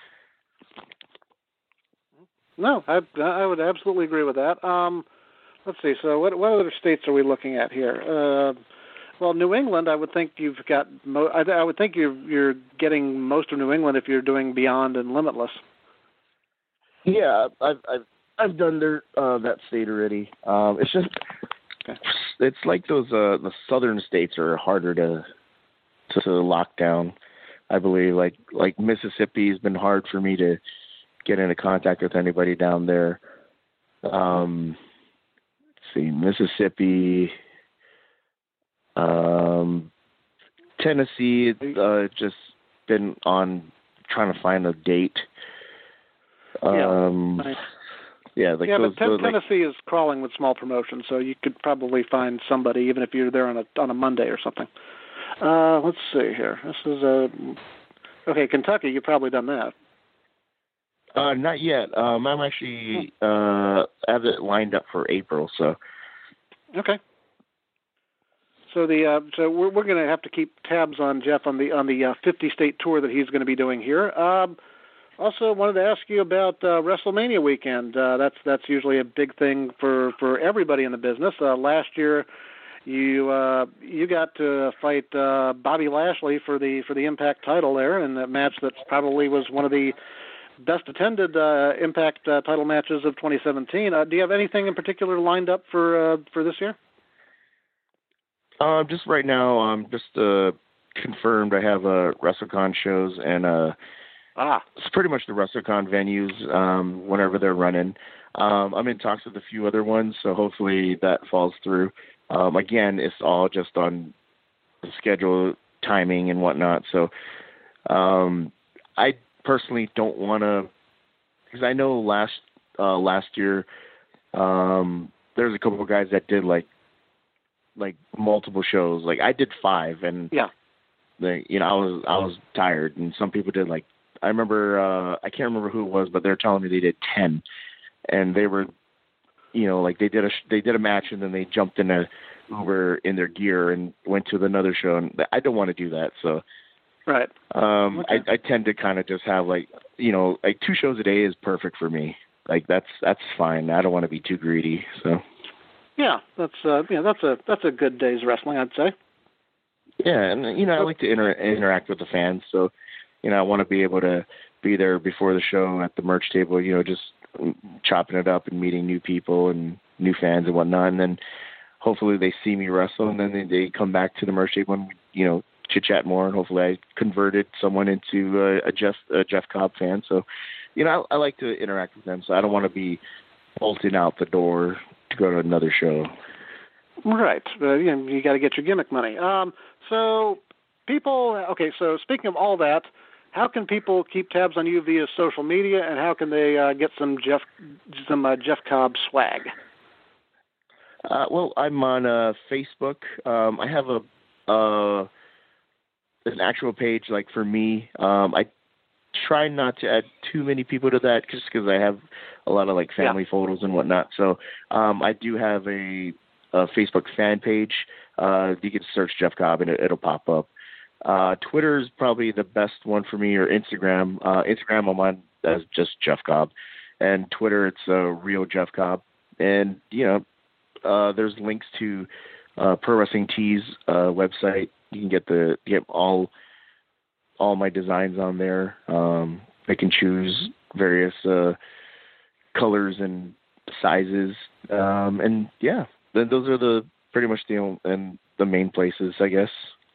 no, I would absolutely agree with that. Let's see. So, what other states are we looking at here? Well, New England, I would think you've got. I would think you're getting most of New England if you're doing Beyond and Limitless. Yeah, I've done that state already. It's just it's like those the southern states are harder to lock down. I believe like Mississippi has been hard for me to get into contact with anybody down there. Let's see, Mississippi, Tennessee, just been on trying to find a date. Nice. Yeah, but Tennessee is crawling with small promotions, so you could probably find somebody even if you're there on a Monday or something. Let's see here. This is okay. Kentucky, you've probably done that. Not yet. I'm actually have it lined up for April. So. Okay. So so we're going to have to keep tabs on Jeff on the 50-state tour that he's going to be doing here. Also, wanted to ask you about WrestleMania weekend. That's usually a big thing for everybody in the business. Last year, you got to fight Bobby Lashley for the Impact title there in a match that probably was one of the best attended Impact title matches of 2017. Do you have anything in particular lined up for this year? Just right now, I'm just confirmed. I have WrestleCon shows and. It's pretty much the WrestleCon venues whenever they're running. I'm in talks with a few other ones, so hopefully that falls through. Again, it's all just on the schedule, timing, and whatnot. So I personally don't want to, because I know last year there's a couple of guys that did like multiple shows. Like I did 5, and I was tired, and some people did like. I remember, I can't remember who it was, but they're telling me they did 10, and they were, like they did a match and then they jumped in a Uber in their gear and went to another show. And I don't want to do that. So, right. Okay. I tend to kind of just have like 2 shows a day is perfect for me. Like that's fine. I don't want to be too greedy. So. Yeah, that's a good day's wrestling, I'd say. Yeah, and I like to interact with the fans, so. I want to be able to be there before the show at the merch table, just chopping it up and meeting new people and new fans and whatnot. And then hopefully they see me wrestle, and then they come back to the merch table and, chit-chat more. And hopefully I converted someone into a Jeff Cobb fan. So, I like to interact with them. So I don't want to be bolting out the door to go to another show. Right. You got to get your gimmick money. So speaking of all that, how can people keep tabs on you via social media, and how can they get some Jeff Cobb swag? Well, I'm on Facebook. I have an actual page like for me. I try not to add too many people to that just because I have a lot of like family photos and whatnot. So I do have a Facebook fan page. You can search Jeff Cobb and it'll pop up. Twitter is probably the best one for me, or Instagram. Instagram I'm on as just Jeff Cobb, and Twitter it's real Jeff Cobb. And there's links to Pro Wrestling Tees website. You can get all my designs on there. They can choose various colors and sizes, and those are pretty much the main places, I guess.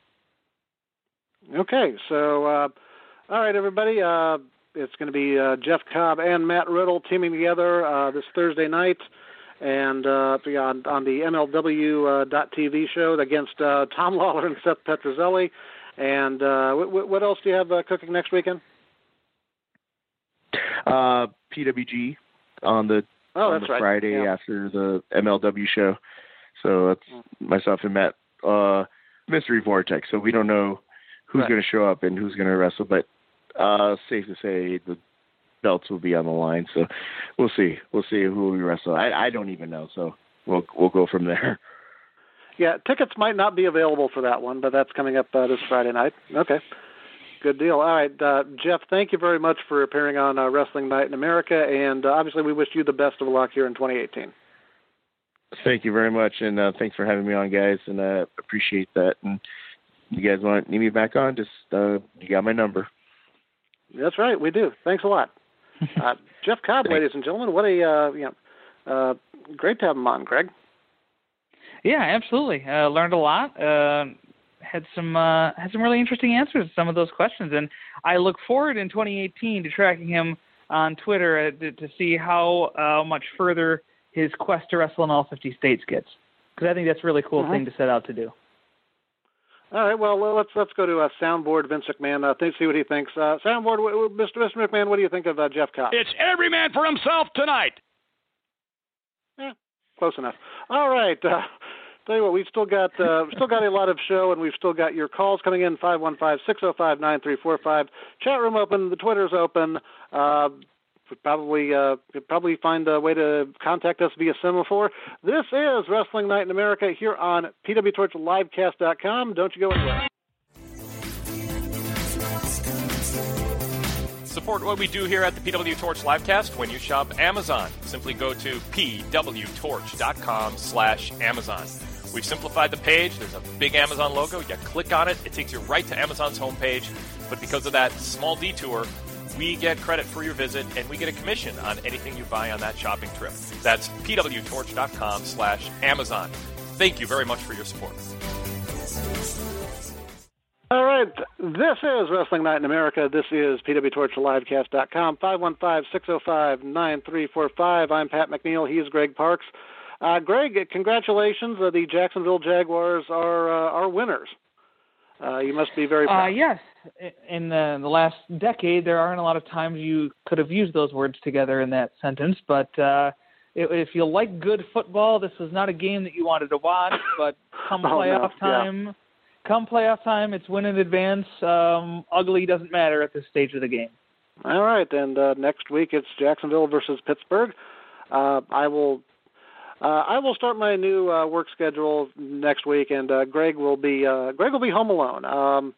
Okay, so all right, everybody. It's going to be Jeff Cobb and Matt Riddle teaming together this Thursday night, and on the MLW.TV show against Tom Lawler and Seth Petrozelli. And what else do you have cooking next weekend? PWG on the Friday after the MLW show. So it's myself and Matt. Mystery Vortex. So we don't know who's going to show up and who's going to wrestle, but safe to say the belts will be on the line. So we'll see. We'll see who we wrestle. I don't even know. So we'll go from there. Yeah, tickets might not be available for that one, but that's coming up this Friday night. Okay, good deal. All right, Jeff, thank you very much for appearing on Wrestling Night in America, and obviously we wish you the best of luck here in 2018. Thank you very much, and thanks for having me on, guys, and I appreciate that. And you guys need me back on, just you got my number. That's right, we do. Thanks a lot. Jeff Cobb, ladies and gentlemen, what a great to have him on, Greg. Yeah, absolutely. Learned a lot. Had some really interesting answers to some of those questions, and I look forward in 2018 to tracking him on Twitter to see how much further his quest to wrestle in all 50 states gets, because I think that's a really cool thing to set out to do. All right, well, let's go to Soundboard Vince McMahon. See what he thinks. Soundboard, Mr. McMahon, what do you think of Jeff Cobb? It's every man for himself tonight. Close enough. All right. Tell you what, we've still got a lot of show, and we've still got your calls coming in, 515-605-9345. Chat room open. The Twitter's open. Probably find a way to contact us via semaphore. This is Wrestling Night in America here on PWTorchLivecast.com. Don't you go anywhere. Support what we do here at the PW Torch Livecast when you shop Amazon. Simply go to pwtorch.com/Amazon. We've simplified the page. There's a big Amazon logo. You click on it. It takes you right to Amazon's homepage. But because of that small detour, we get credit for your visit, and we get a commission on anything you buy on that shopping trip. That's pwtorch.com/Amazon. Thank you very much for your support. All right, this is Wrestling Night in America. This is PWTorchLivecast.com, 515-605-9345. I'm Pat McNeil. He's Greg Parks. Greg, congratulations. The Jacksonville Jaguars are winners. You must be very proud. Yes. In the last decade, there aren't a lot of times you could have used those words together in that sentence, but if you like good football, this was not a game that you wanted to watch, but come playoff time... Come playoff time, it's win in advance. Ugly doesn't matter at this stage of the game. All right, and next week it's Jacksonville versus Pittsburgh. I will start my new work schedule next week, and Greg will be home alone.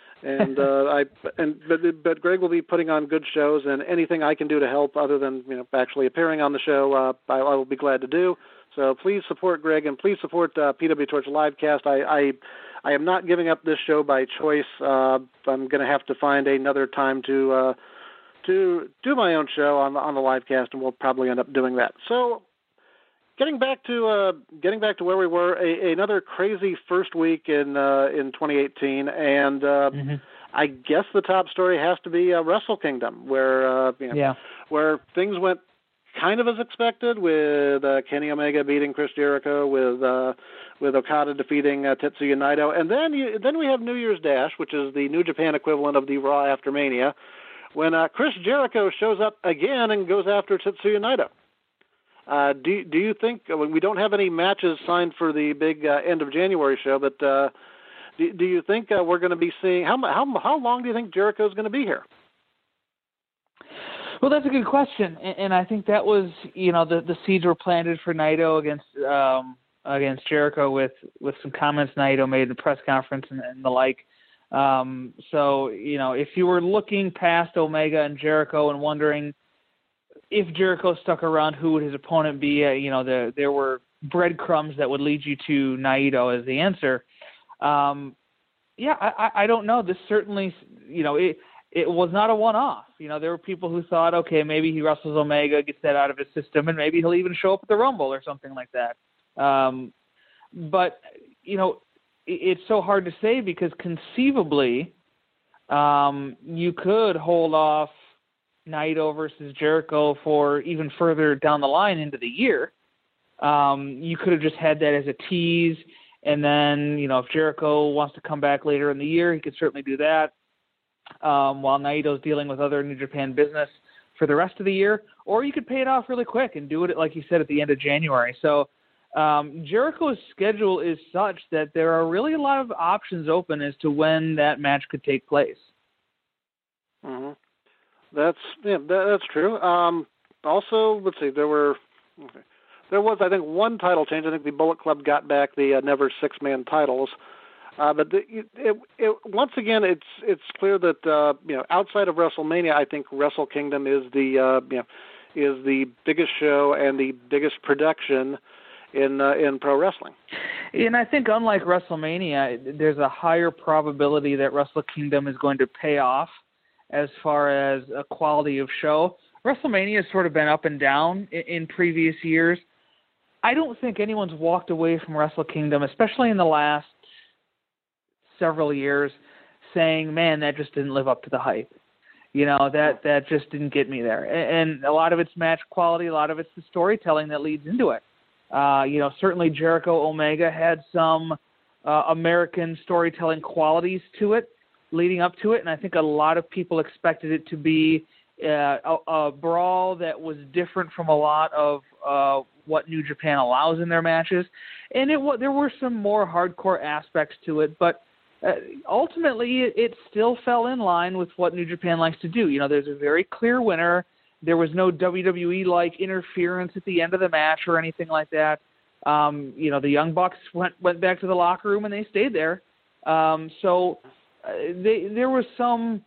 But Greg will be putting on good shows, and anything I can do to help, other than actually appearing on the show, I will be glad to do. So please support Greg, and please support PW Torch Livecast. I am not giving up this show by choice. I'm going to have to find another time to do my own show on the Livecast, and we'll probably end up doing that. So, getting back to where we were, another crazy first week in 2018, and I guess the top story has to be Wrestle Kingdom, where things went kind of as expected, with Kenny Omega beating Chris Jericho, with Okada defeating Tetsuya Naito, and then we have New Year's Dash, which is the New Japan equivalent of the Raw after Mania, when Chris Jericho shows up again and goes after Tetsuya Naito. Do you think, we don't have any matches signed for the big end of January show, but do you think we're going to be seeing, how long do you think Jericho's going to be here? Well, that's a good question, and I think that was, the seeds were planted for Naito against Jericho with some comments Naito made in the press conference and the like. So, if you were looking past Omega and Jericho and wondering if Jericho stuck around, who would his opponent be? There were breadcrumbs that would lead you to Naito as the answer. I don't know. This certainly, it was not a one-off. There were people who thought, okay, maybe he wrestles Omega, gets that out of his system, and maybe he'll even show up at the Rumble or something like that. But, it's so hard to say, because conceivably you could hold off Naito versus Jericho for even further down the line into the year. You could have just had that as a tease, and then, if Jericho wants to come back later in the year, he could certainly do that. While Naito's dealing with other New Japan business for the rest of the year, or you could pay it off really quick and do it, like you said, at the end of January. So Jericho's schedule is such that there are really a lot of options open as to when that match could take place. Mm-hmm. That's true. Also, let's see, there was, I think, one title change. I think the Bullet Club got back the Never six-man titles. But once again, it's clear that outside of WrestleMania, I think Wrestle Kingdom is the biggest show and the biggest production in pro wrestling. And I think, unlike WrestleMania, there's a higher probability that Wrestle Kingdom is going to pay off as far as a quality of show. WrestleMania has sort of been up and down in previous years. I don't think anyone's walked away from Wrestle Kingdom, especially in the last several years, saying, man, that just didn't live up to the hype. That just didn't get me there. And a lot of it's match quality, a lot of it's the storytelling that leads into it. Certainly Jericho Omega had some American storytelling qualities to it leading up to it, and I think a lot of people expected it to be a brawl that was different from a lot of what New Japan allows in their matches. And there were some more hardcore aspects to it, but ultimately it still fell in line with what New Japan likes to do. There's a very clear winner. There was no WWE-like interference at the end of the match or anything like that. The Young Bucks went back to the locker room and they stayed there. So there was some,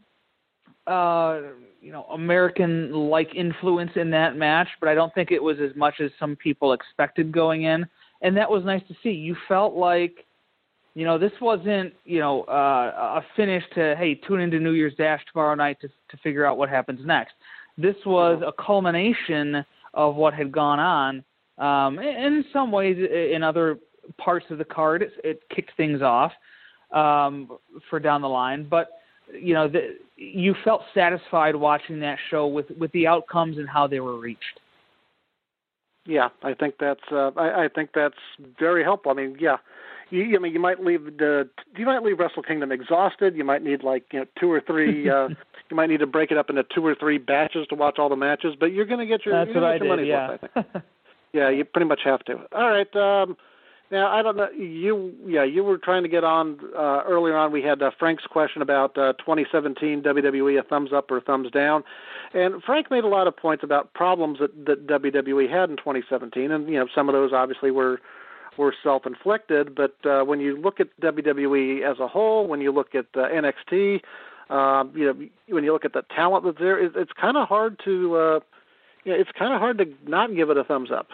American-like influence in that match, but I don't think it was as much as some people expected going in. And that was nice to see. You felt like, this wasn't, a finish to, hey, tune into New Year's Dash tomorrow night to figure out what happens next. This was a culmination of what had gone on. In some ways, in other parts of the card, it kicked things off for down the line. But, you felt satisfied watching that show with the outcomes and how they were reached. Yeah, I think that's I think that's very helpful. I mean, yeah. You might leave Wrestle Kingdom exhausted. You might need 2 or 3. You might need to break it up into 2 or 3 batches to watch all the matches. But you're going to get your money's worth, I think. Yeah, you pretty much have to. All right. Now I don't know. You were trying to get on earlier on. We had Frank's question about 2017 WWE, a thumbs up or a thumbs down, and Frank made a lot of points about problems that WWE had in 2017, and some of those obviously were self-inflicted, but when you look at WWE as a whole, when you look at NXT, when you look at the talent that's there, it's kind of hard to not give it a thumbs up.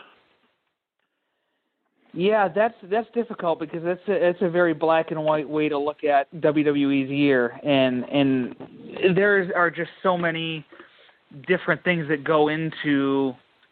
Yeah, that's difficult because it's a very black and white way to look at WWE's year, and there are just so many different things that go into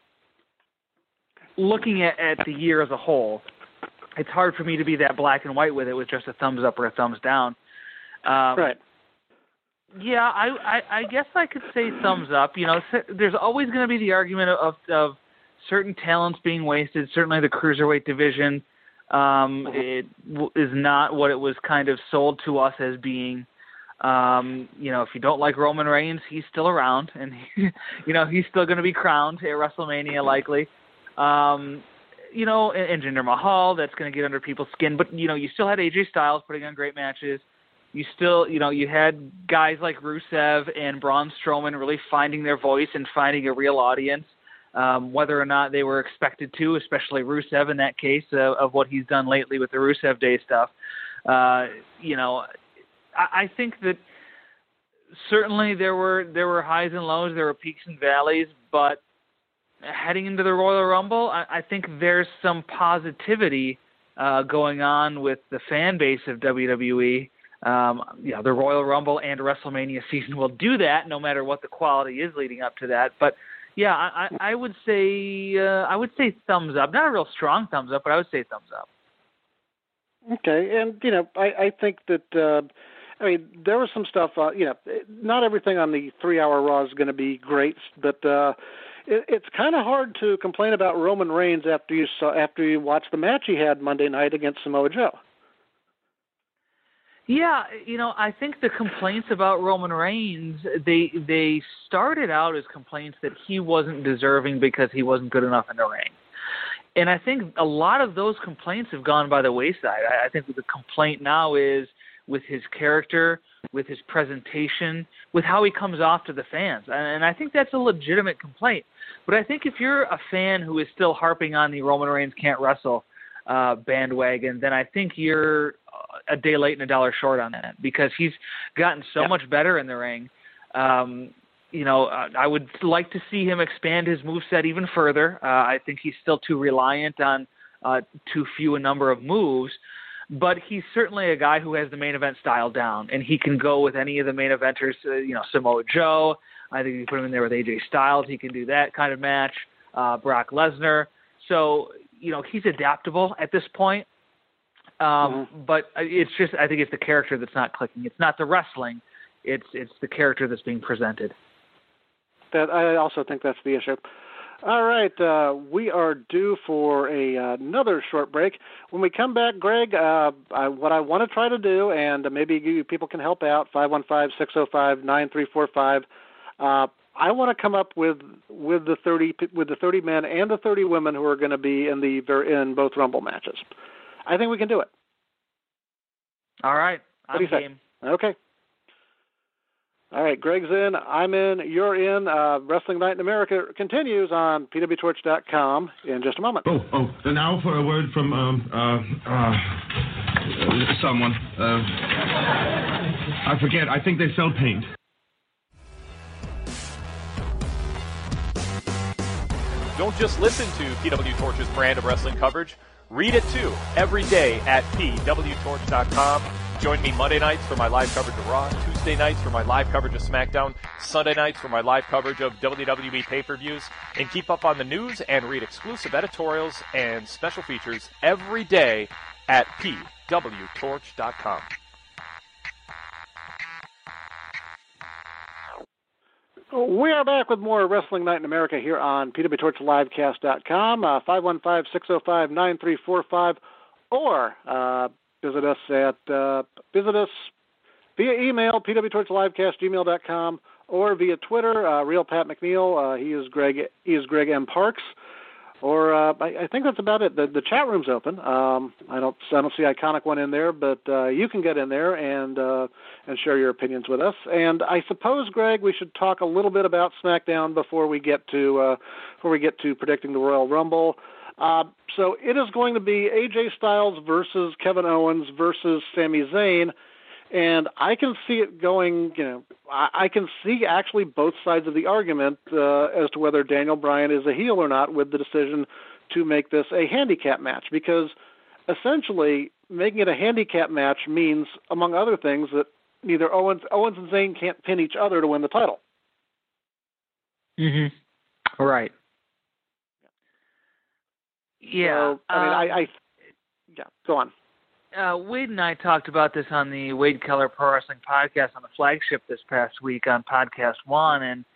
looking at the year as a whole. It's hard for me to be that black and white with it with just a thumbs up or a thumbs down. Right. Yeah, I guess I could say thumbs up. There's always going to be the argument of certain talents being wasted. Certainly the cruiserweight division it is not what it was kind of sold to us as being. If you don't like Roman Reigns, he's still around, and he's still going to be crowned at WrestleMania likely. And Jinder Mahal, that's going to get under people's skin. But, you still had AJ Styles putting on great matches. You still, you had guys like Rusev and Braun Strowman really finding their voice and finding a real audience, whether or not they were expected to, especially Rusev in that case, of what he's done lately with the Rusev Day stuff. I think that certainly there were highs and lows, there were peaks and valleys, but heading into the Royal Rumble, I think there's some positivity going on with the fan base of WWE. The Royal Rumble and WrestleMania season will do that, no matter what the quality is leading up to that. But yeah, I would say thumbs up. Not a real strong thumbs up, but I would say thumbs up. Okay, and I think that there was some stuff. Not everything on the 3-hour Raw is going to be great, but it's kind of hard to complain about Roman Reigns after you watch the match he had Monday night against Samoa Joe. Yeah, I think the complaints about Roman Reigns, they started out as complaints that he wasn't deserving because he wasn't good enough in the ring. And I think a lot of those complaints have gone by the wayside. I think the complaint now is with his character, with his presentation, with how he comes off to the fans. And I think that's a legitimate complaint. But I think if you're a fan who is still harping on the Roman Reigns can't wrestle bandwagon, then I think you're a day late and a dollar short on that, because he's gotten so much better in the ring. I would like to see him expand his moveset even further. I think he's still too reliant on too few a number of moves, but he's certainly a guy who has the main event style down, and he can go with any of the main eventers, Samoa Joe. I think if you put him in there with AJ Styles, he can do that kind of match, Brock Lesnar. So, he's adaptable at this point. But it's just, I think it's the character that's not clicking. It's not the wrestling. It's the character that's being presented. That I also think that's the issue. All right, we are due for another short break. When we come back, Greg, what I want to try to do, and maybe you people can help out, 515-605-9345. I want to come up with the 30 men and the 30 women who are going to be in both Rumble matches. I think we can do it. All right, I'm game. Okay. All right, Greg's in, I'm in, you're in. Wrestling Night in America continues on pwtorch.com in just a moment. Oh, and now for a word from someone. I forget. I think they sell paint. Don't just listen to PW Torch's brand of wrestling coverage. Read it too, every day at pwtorch.com. Join me Monday nights for my live coverage of Raw, Tuesday nights for my live coverage of SmackDown, Sunday nights for my live coverage of WWE pay-per-views, and keep up on the news and read exclusive editorials and special features every day at pwtorch.com. We are back with more Wrestling Night in America here on pwtorchlivecast.com, 515-605-9345, or visit us via email, pwtorchlivecast@gmail.com, or via Twitter, Real Pat McNeil. He is Greg M. Parks. Or I think that's about it. The chat room's open. I don't see Iconic One in there, but you can get in there and share your opinions with us. And I suppose, Greg, we should talk a little bit about SmackDown before we get to predicting the Royal Rumble. So it is going to be AJ Styles versus Kevin Owens versus Sami Zayn. And I can see it going, I can see actually both sides of the argument as to whether Daniel Bryan is a heel or not with the decision to make this a handicap match, because essentially making it a handicap match means, among other things, that neither Owens and Zayn can't pin each other to win the title. Mm-hmm. Right. Yeah. So, go on. Wade and I talked about this on the Wade Keller Pro Wrestling Podcast on the flagship this past week on Podcast One, and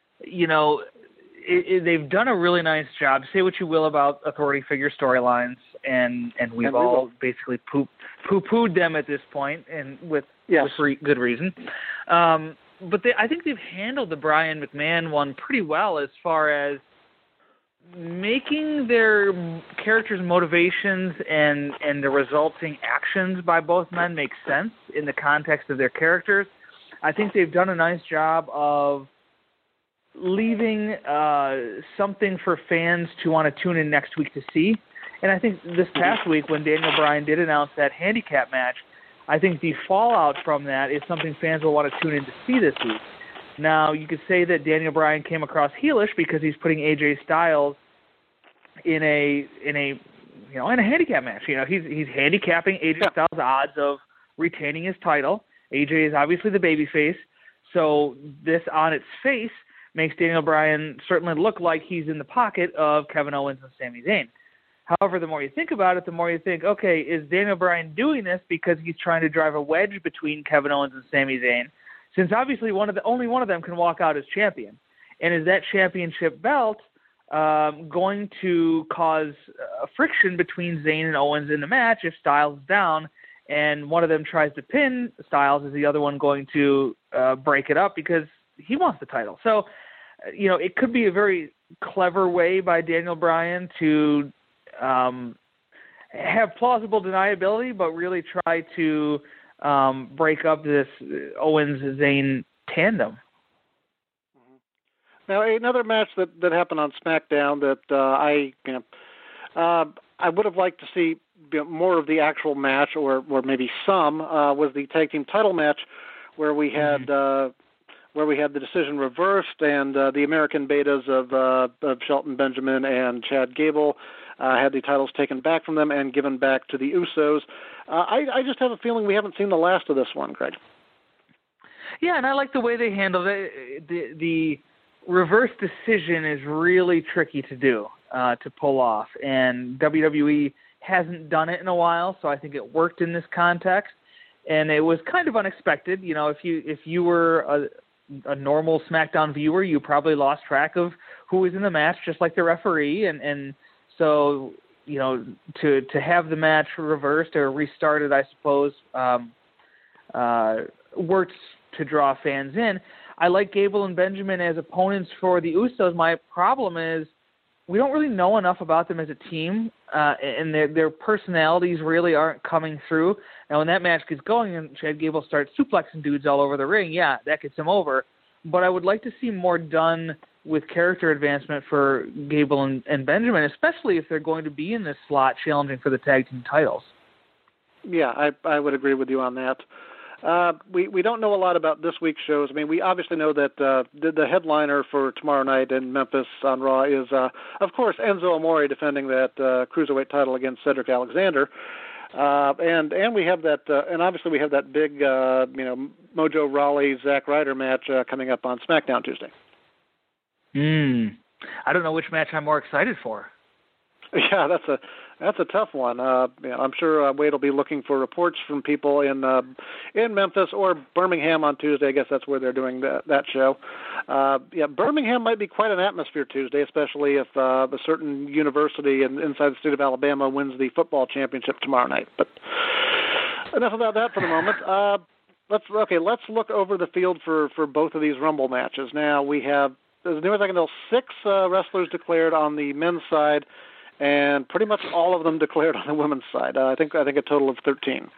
they've done a really nice job. Say what you will about authority figure storylines, and we've all basically poo-pooed them at this point, and with good reason. But I think they've handled the Brian McMahon one pretty well as far as making their characters' motivations and the resulting actions by both men make sense in the context of their characters. I think they've done a nice job of leaving something for fans to want to tune in next week to see. And I think this past week when Daniel Bryan did announce that handicap match, I think the fallout from that is something fans will want to tune in to see this week. Now, you could say that Daniel Bryan came across heelish because he's putting AJ Styles in a handicap match. He's handicapping AJ Styles' odds of retaining his title. AJ is obviously the babyface, so this on its face makes Daniel Bryan certainly look like he's in the pocket of Kevin Owens and Sami Zayn. However, the more you think about it, the more you think, okay, is Daniel Bryan doing this because he's trying to drive a wedge between Kevin Owens and Sami Zayn? Since obviously only one of them can walk out as champion. And is that championship belt going to cause friction between Zayn and Owens in the match if Styles is down and one of them tries to pin Styles? Is the other one going to break it up because he wants the title? So, it could be a very clever way by Daniel Bryan to have plausible deniability, but really try to break up this Owens-Zayn tandem. Now, another match that happened on SmackDown that I would have liked to see more of the actual match, or maybe some, was the tag team title match, where we had the decision reversed, and the American betas of Shelton Benjamin and Chad Gable had the titles taken back from them and given back to the Usos. I just have a feeling we haven't seen the last of this one, Greg. Yeah, and I like the way they handled it. The reverse decision is really tricky to do. to pull off, and WWE hasn't done it in a while, so I think it worked in this context. And it was kind of unexpected. You know, if you were a normal SmackDown viewer, you probably lost track of who was in the match, just like the referee. And so, you know, to have the match reversed or restarted, I suppose, worked to draw fans in. I like Gable and Benjamin as opponents for the Usos. My problem is we don't really know enough about them as a team, and their personalities really aren't coming through. Now, when that match gets going and Chad Gable starts suplexing dudes all over the ring, yeah, that gets him over. But I would like to see more done with character advancement for Gable and Benjamin, especially if they're going to be in this slot challenging for the tag team titles. Yeah, I would agree with you on that. We don't know a lot about this week's shows. I mean, we obviously know that the headliner for tomorrow night in Memphis on Raw is, of course, Enzo Amore defending that cruiserweight title against Cedric Alexander, and we have that, and obviously we have that big, Mojo Rawley Zack Ryder match coming up on SmackDown Tuesday. I don't know which match I'm more excited for. Yeah, that's a tough one. I'm sure Wade will be looking for reports from people in Memphis or Birmingham on Tuesday. I guess that's where they're doing that show. Birmingham might be quite an atmosphere Tuesday, especially if a certain university inside the state of Alabama wins the football championship tomorrow night. But enough about that for the moment. Let's look over the field for both of these Rumble matches. Now we have, as near as I can tell, 6 wrestlers declared on the men's side, and pretty much all of them declared on the women's side. I think a total of 13.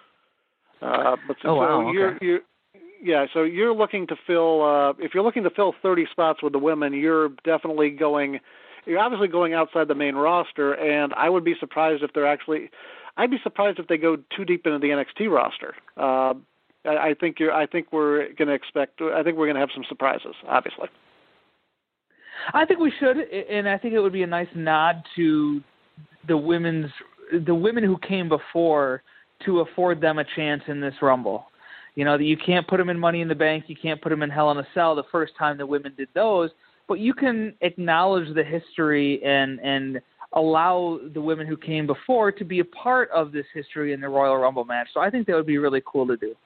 So you're looking to fill. If you're looking to fill 30 spots with the women, you're obviously going outside the main roster, and I would be surprised if I'd be surprised if they go too deep into the NXT roster. I think we're going to have some surprises, obviously. I think we should, and I think it would be a nice nod to the women who came before to afford them a chance in this Rumble. You know, that you can't put them in Money in the Bank, you can't put them in Hell in a Cell the first time the women did those, but you can acknowledge the history and allow the women who came before to be a part of this history in the Royal Rumble match. So I think that would be really cool to do.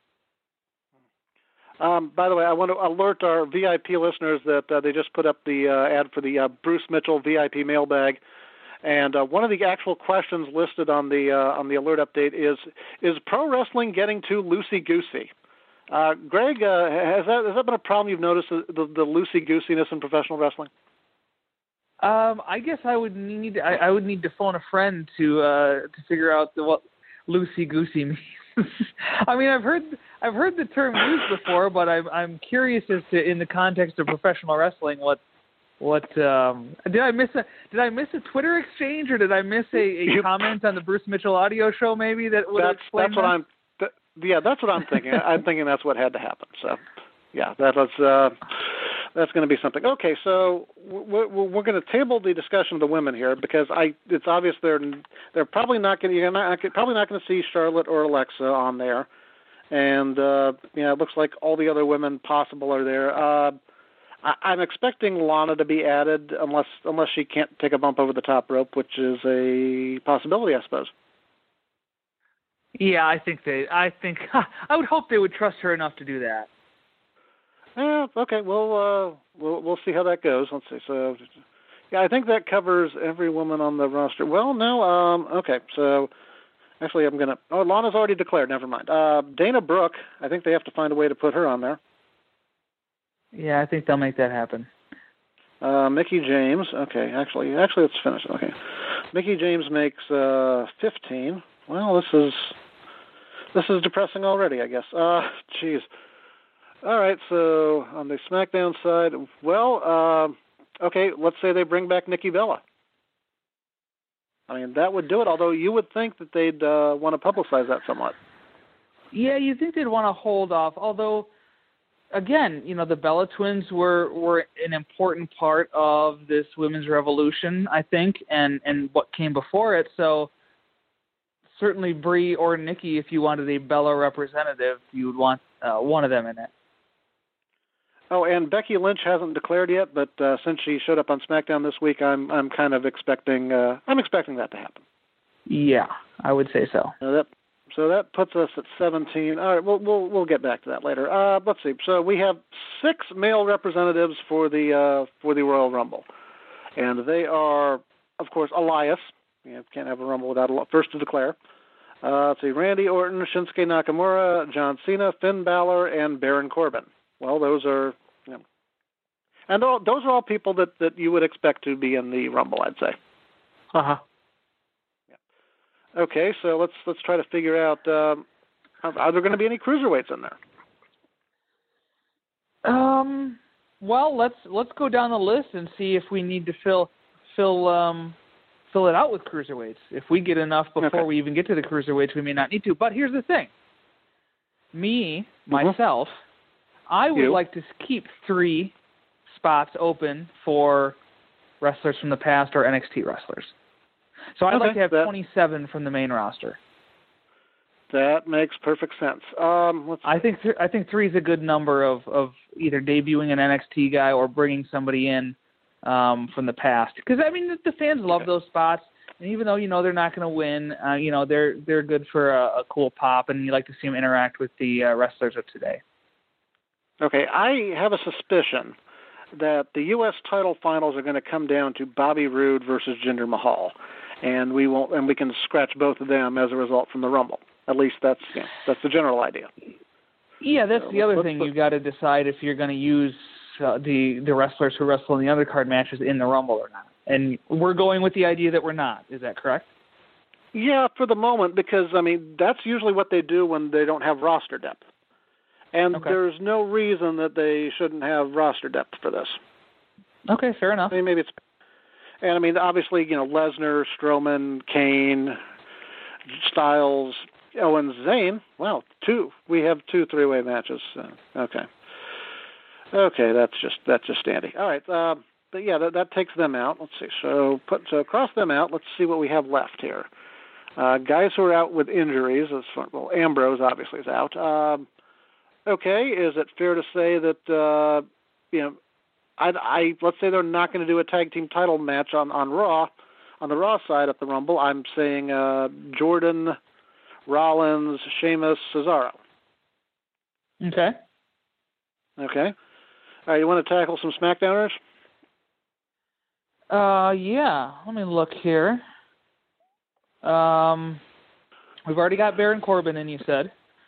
By the way, I want to alert our VIP listeners that they just put up the ad for the Bruce Mitchell VIP mailbag, and one of the actual questions listed on the alert update is pro wrestling getting too loosey-goosey? Greg, has that been a problem you've noticed, the loosey-goosiness in professional wrestling? I guess I would need to phone a friend to figure out what loosey-goosey means. I mean, I've heard the term used before, but I'm curious as to, in the context of professional wrestling, what did I miss a Twitter exchange, or did I miss a comment on the Bruce Mitchell audio show maybe that would explain that? That's what I'm thinking. I'm thinking that's what had to happen. So, yeah, that's going to be something. Okay, so we're going to table the discussion of the women here because it's obvious they're probably not going to see Charlotte or Alexa on there, and it looks like all the other women possible are there. I'm expecting Lana to be added unless she can't take a bump over the top rope, which is a possibility, I suppose. Yeah, I would hope they would trust her enough to do that. Yeah, okay. We'll see how that goes. Let's see. So, yeah, I think that covers every woman on the roster. Well, no. Okay. So, actually, Lana's already declared. Never mind. Dana Brooke. I think they have to find a way to put her on there. Yeah, I think they'll make that happen. Mickie James. Okay. Actually, let's finish it. Okay. Mickie James makes 15. Well, this is depressing already, I guess. Jeez. All right, so on the SmackDown side, okay, let's say they bring back Nikki Bella. I mean, that would do it, although you would think that they'd want to publicize that somewhat. Yeah, you think they'd want to hold off, although, again, the Bella Twins were an important part of this women's revolution, I think, and what came before it, so certainly Brie or Nikki, if you wanted a Bella representative, you would want one of them in it. Oh, and Becky Lynch hasn't declared yet, but since she showed up on SmackDown this week, I'm kind of expecting that to happen. Yeah, I would say so. So that puts us at 17. All right, we'll get back to that later. Let's see. So we have 6 male representatives for the Royal Rumble, and they are, of course, Elias. You can't have a Rumble without first to declare. Let's see, Randy Orton, Shinsuke Nakamura, John Cena, Finn Balor, and Baron Corbin. Well, those are, and those are all people that you would expect to be in the Rumble, I'd say. Uh-huh. Yeah. Okay, so let's try to figure out, are there going to be any cruiserweights in there? Well, let's go down the list and see if we need to fill it out with cruiserweights. If we get enough before we even get to the cruiserweights, we may not need to. But here's the thing. Myself, I would like to keep 3 spots open for wrestlers from the past or NXT wrestlers. So I'd like to have 27 from the main roster. That makes perfect sense. I think 3 is a good number of either debuting an NXT guy or bringing somebody in from the past. Because, I mean, the fans love those spots. And even though, they're not going to win, they're good for a cool pop, and you like to see them interact with the wrestlers of today. Okay, I have a suspicion that the U.S. title finals are going to come down to Bobby Roode versus Jinder Mahal, and we can scratch both of them as a result from the Rumble. At least that's the general idea. Yeah, that's the other thing. You've got to decide if you're going to use the wrestlers who wrestle in the undercard matches in the Rumble or not. And we're going with the idea that we're not. Is that correct? Yeah, for the moment, because, that's usually what they do when they don't have roster depth. And there's no reason that they shouldn't have roster depth for this. Okay, fair enough. Maybe it's... And, obviously, Lesnar, Strowman, Kane, Styles, Owens, Zayn. Well, 2. We have 2 3-way matches. Okay, that's just dandy. All right, but yeah, that takes them out. Let's see. So cross them out. Let's see what we have left here. Guys who are out with injuries. Well, Ambrose obviously is out. Okay, is it fair to say that let's say they're not going to do a tag team title match on Raw, on the Raw side at the Rumble? I'm saying Jordan, Rollins, Sheamus, Cesaro. Okay. All right, you want to tackle some SmackDowners? Yeah. Let me look here. We've already got Baron Corbin in, you said.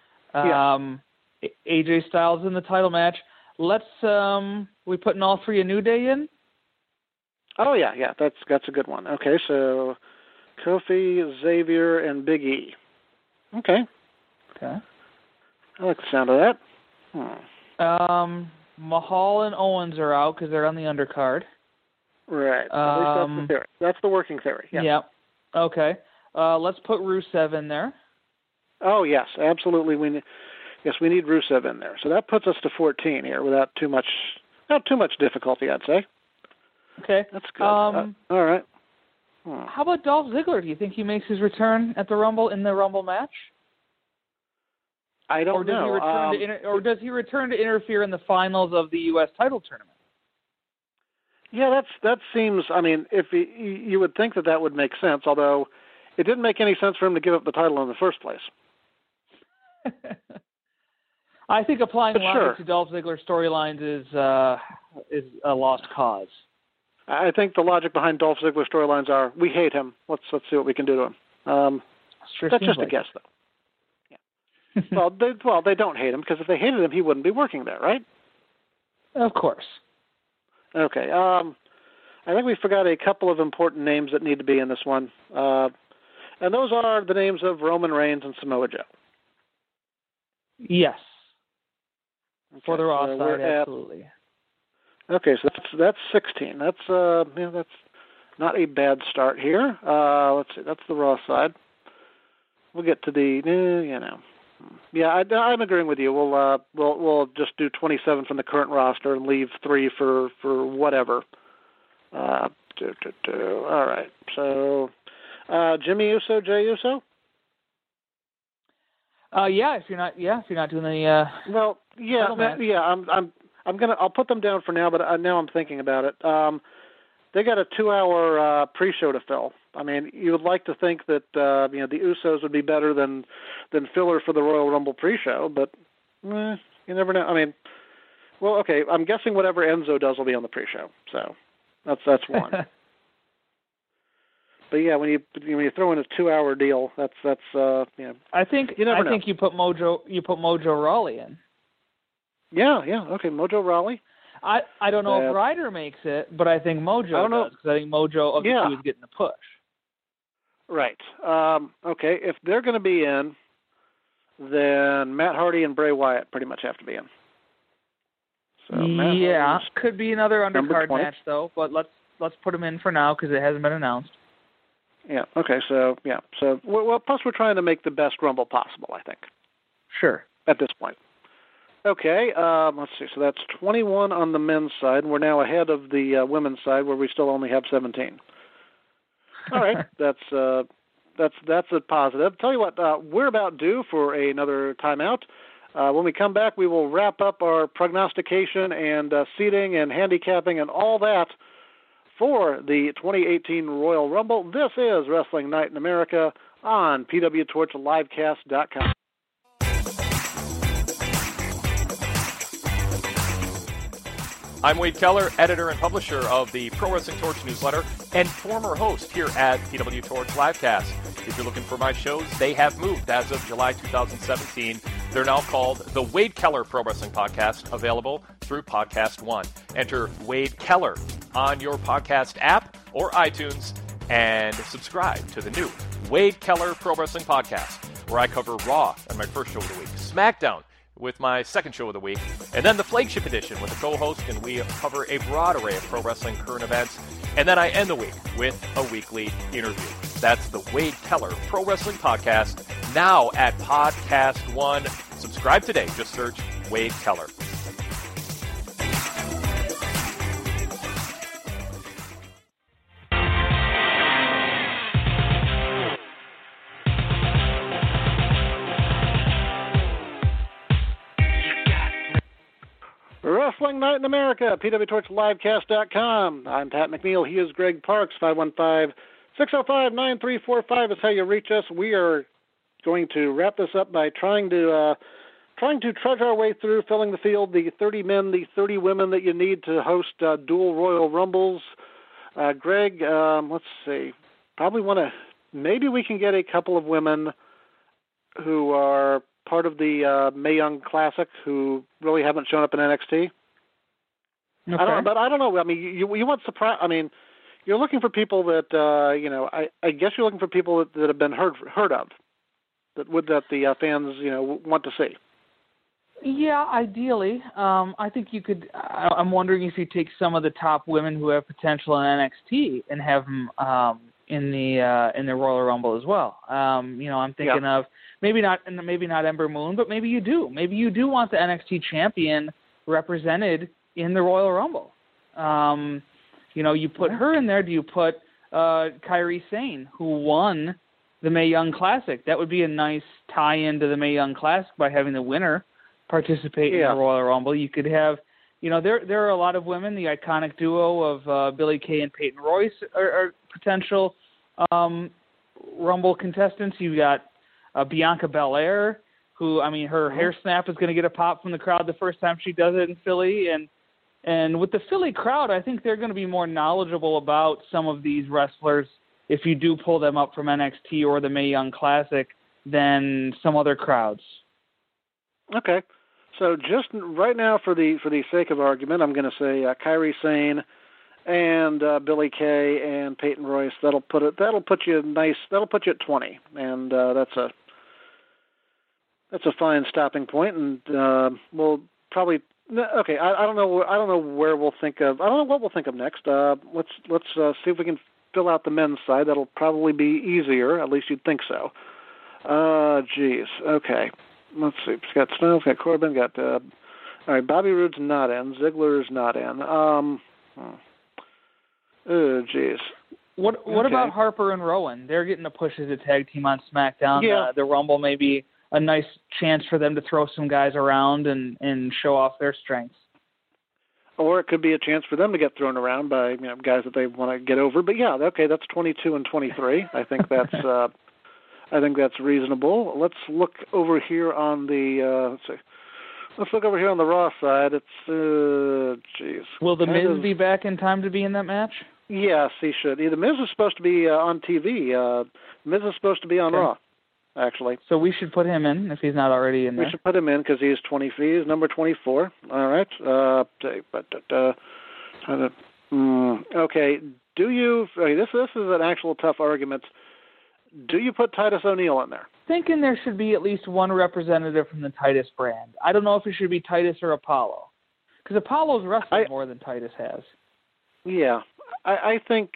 AJ Styles in the title match. Let's we putting all 3 a New Day in? Oh yeah, that's a good one. Okay, so Kofi, Xavier, and Big E. Okay. I like the sound of that. Mahal and Owens are out because they're on the undercard. Right. At least that's the theory. That's the working theory. Yeah. Yep. Okay. Let's put Rusev in there. Oh yes, absolutely. We need Rusev in there. So that puts us to 14 here without not too much difficulty, I'd say. Okay. That's good. All right. How about Dolph Ziggler? Do you think he makes his return at the Rumble in the Rumble match? I don't know. Or does he return to interfere in the finals of the U.S. title tournament? Yeah, that seems. If you would think that would make sense, although it didn't make any sense for him to give up the title in the first place. I think applying logic to Dolph Ziggler storylines is a lost cause. I think the logic behind Dolph Ziggler storylines are we hate him. Let's see what we can do to him. That's just a guess, though. Yeah. well, they don't hate him because if they hated him, he wouldn't be working there, right? Of course. Okay. I think we forgot a couple of important names that need to be in this one, and those are the names of Roman Reigns and Samoa Joe. Yes. Okay, for the Raw side, absolutely. Okay, so that's 16. That's not a bad start here. Let's see, that's the Raw side. We'll get to the Yeah, I'm agreeing with you. We'll just do 27 from the current roster and leave 3 for whatever. All right. So, Jimmy Uso, Jey Uso. If you're not doing the I'll put them down for now, but now I'm thinking about it. They got a 2-hour pre-show to fill. I mean, you would like to think that the Usos would be better than filler for the Royal Rumble pre-show, but you never know. I mean, well, okay, I'm guessing whatever Enzo does will be on the pre-show, so that's one. But yeah, when you throw in a 2-hour deal, that's I think you put Mojo Rawley in. Yeah, okay, Mojo Rawley. I don't know if Ryder makes it, but I think Mojo does, because I think Mojo of the two is getting the push. Right. Okay, if they're going to be in, then Matt Hardy and Bray Wyatt pretty much have to be in. So yeah, could be another undercard match though, but let's put them in for now because it hasn't been announced. Yeah. Okay. So plus we're trying to make the best Rumble possible, I think. Sure. At this point. Okay. Let's see. So that's 21 on the men's side. We're now ahead of the women's side, where we still only have 17. All right. That's a positive. Tell you what, we're about due for another timeout. When we come back, we will wrap up our prognostication and seeding and handicapping and all that for the 2018 Royal Rumble. This is Wrestling Night in America on PWTorchLivecast.com. I'm Wade Keller, editor and publisher of the Pro Wrestling Torch newsletter and former host here at PW Torch Livecast. If you're looking for my shows, they have moved as of July 2017. They're now called the Wade Keller Pro Wrestling Podcast, available through Podcast One. Enter Wade Keller on your podcast app or iTunes and subscribe to the new Wade Keller Pro Wrestling Podcast, where I cover Raw on my first show of the week, SmackDown with my second show of the week, and then the Flagship Edition with a co-host, and we cover a broad array of pro wrestling current events, and then I end the week with a weekly interview. That's the Wade Keller Pro Wrestling Podcast, now at Podcast One. Subscribe today. Just search Wade Keller. Wrestling Night in America, PWTorchLivecast.com. I'm Pat McNeil. He is Greg Parks. 515-605-9345 is how you reach us. We are going to wrap this up by trying to trudge our way through filling the field, the 30 men, the 30 women that you need to host dual Royal Rumbles. Greg, let's see. Maybe we can get a couple of women who are part of the Mae Young Classic who really haven't shown up in NXT. Okay. I don't know. I mean, you want surprise. I mean, you're looking for people that I guess you're looking for people that have been heard of, that the fans want to see. Yeah, ideally. I think you could. I'm wondering if you take some of the top women who have potential in NXT and have them in the Royal Rumble as well. I'm thinking of maybe not Ember Moon, but maybe you do. Maybe you do want the NXT champion represented in the Royal Rumble. You put her in there. Do you put Kairi Sane, who won the Mae Young Classic? That would be a nice tie-in to the Mae Young Classic by having the winner participate in the Royal Rumble. You could have, there are a lot of women. The iconic duo of Billie Kay and Peyton Royce are potential Rumble contestants. You've got Bianca Belair, who, her hair snap is going to get a pop from the crowd the first time she does it in Philly. And with the Philly crowd, I think they're going to be more knowledgeable about some of these wrestlers if you do pull them up from NXT or the Mae Young Classic than some other crowds. Okay. So just right now, for the sake of argument, I'm going to say Kairi Sane and Billie Kay and Peyton Royce. That'll put you at 20, and that's a fine stopping point. And we'll probably okay. I don't know where we'll think of. I don't know what we'll think of next. Let's see if we can fill out the men's side. That'll probably be easier. At least you'd think so. Geez. Okay. Let's see. It's got Snow, got Corbin, got all right. Bobby Roode's not in. Ziggler's not in. Oh, geez. What about Harper and Rowan? They're getting a push as a tag team on SmackDown. Yeah. The Rumble may be a nice chance for them to throw some guys around and show off their strengths. or it could be a chance for them to get thrown around by guys that they want to get over. But yeah, okay, that's 22 and 23. I think that's reasonable. Let's look over here on the Let's look over here on the Raw side. It's Will the Miz be back in time to be in that match? Yes, he should. The Miz is supposed to be on TV. Miz is supposed to be on Raw, actually. So we should put him in if he's not already in there. We should put him in because he's he's number 24. All right. Okay. Do you? This is an actual tough argument. Do you put Titus O'Neil in there? Thinking there should be at least one representative from the Titus brand. I don't know if it should be Titus or Apollo, because Apollo's wrestled more than Titus has. Yeah, I think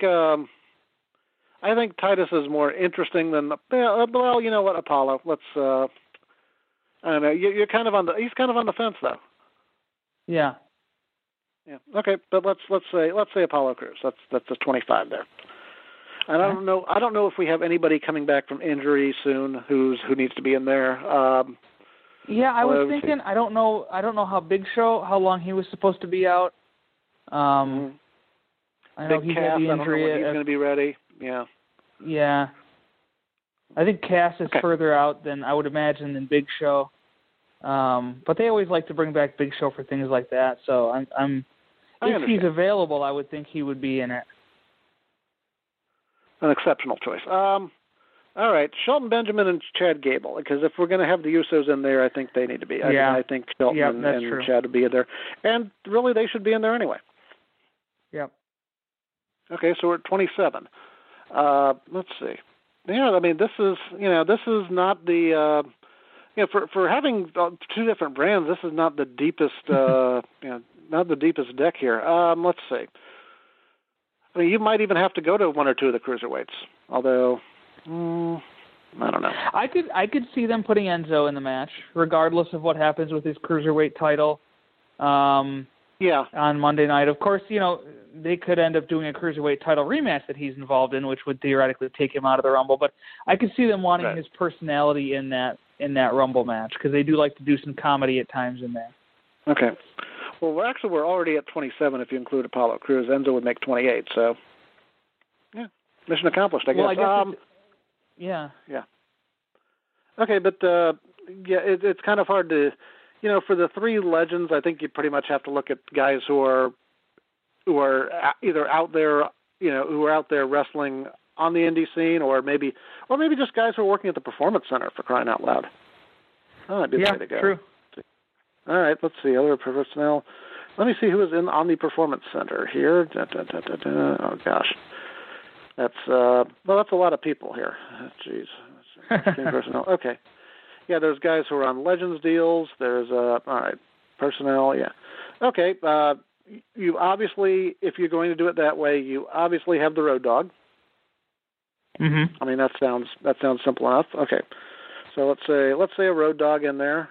Titus is more interesting than well, you know what, Apollo. Let's I don't know. You're kind of on the. He's kind of on the fence though. Yeah. Yeah. Okay, but let's say Apollo Crews. That's a 25 there. And I don't know if we have anybody coming back from injury soon who needs to be in there. Yeah, I was thinking. I don't know how long he was supposed to be out. I know he had the injury. I don't know when he's going to be ready. Yeah. Yeah. I think Cass is further out than I would imagine than Big Show. But they always like to bring back Big Show for things like that. So if he's available, I would think he would be in it. An exceptional choice. All right, Shelton Benjamin and Chad Gable, because if we're going to have the Usos in there, I think they need to be. I think Shelton and Chad would be in there. And really, they should be in there anyway. Yep. Okay, so we're at 27. Let's see. Yeah, I mean, this is not the, for having two different brands, this is not the deepest, not the deepest deck here. Let's see. I mean, you might even have to go to one or two of the cruiserweights. Although, I don't know. I could see them putting Enzo in the match, regardless of what happens with his cruiserweight title. On Monday night, of course, they could end up doing a cruiserweight title rematch that he's involved in, which would theoretically take him out of the Rumble. But I could see them wanting his personality in that Rumble match because they do like to do some comedy at times in there. Okay. Well, we're already at 27 if you include Apollo Crews. Enzo would make 28, so yeah, mission accomplished, I guess. Well, I guess yeah. Okay, but it's kind of hard to, for the three legends, I think you pretty much have to look at guys who are either out there, who are out there wrestling on the indie scene, or maybe just guys who are working at the Performance Center, for crying out loud. Oh, that'd be the way to go. True. All right, let's see. Other personnel. Let me see who is on the Performance Center here. Oh, gosh. That's a lot of people here. Jeez. Personnel. Okay. Yeah, there's guys who are on Legends deals. There's, all right, personnel, yeah. Okay, you obviously, if you're going to do it that way, you obviously have the Road Dogg. Mm-hmm. I mean, that sounds simple enough. Okay. So let's say a Road Dogg in there.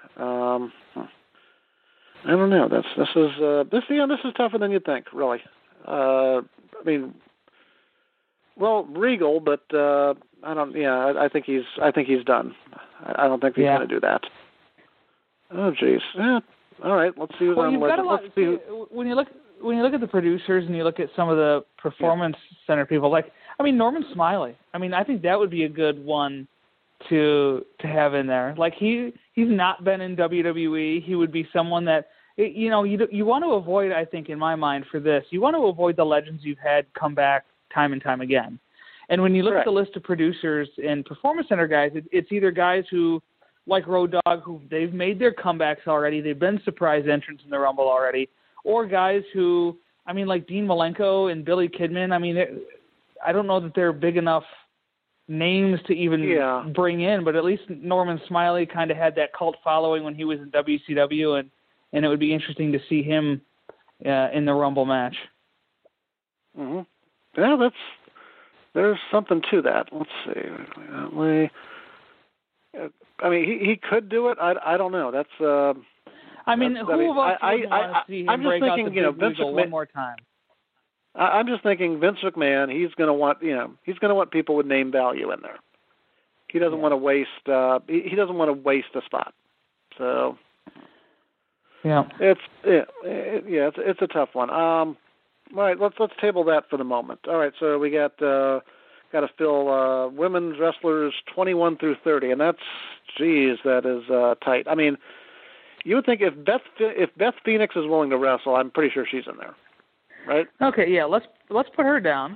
I don't know. This is tougher than you'd think, really. I mean, well, Regal, but I don't. Yeah, I think he's done. I don't think he's going to do that. Oh, jeez. Yeah. All right. Let's see who's on you've got a lot. When you look at the producers and you look at some of the Performance Center people, Norman Smiley. I mean, I think that would be a good one to have in there. Like he's not been in WWE. He would be someone that you want to avoid. I think in my mind for this, you want to avoid the legends you've had come back time and time again. And when you look at the list of producers and Performance Center guys, it's either guys who like Road Dogg, who they've made their comebacks already, they've been surprise entrants in the Rumble already, or guys who, like Dean Malenko and Billy Kidman. I mean, I don't know that they're big enough names to even bring in, but at least Norman Smiley kind of had that cult following when he was in WCW, and it would be interesting to see him in the Rumble match. Mm-hmm. Yeah, there's something to that. Let's see. I mean, he could do it. I don't know. That's. Who of us would want to see him break out the big wiggle one more time? I'm just thinking Vince McMahon. He's going to want people with name value in there. He doesn't want to waste. He doesn't want to waste a spot. So. Yeah. It's a tough one. All right, let's table that for the moment. All right, so we got to fill women's wrestlers 21 through 30, and that is tight. I mean, you would think if Beth Phoenix is willing to wrestle, I'm pretty sure she's in there, right? Okay, yeah. Let's put her down.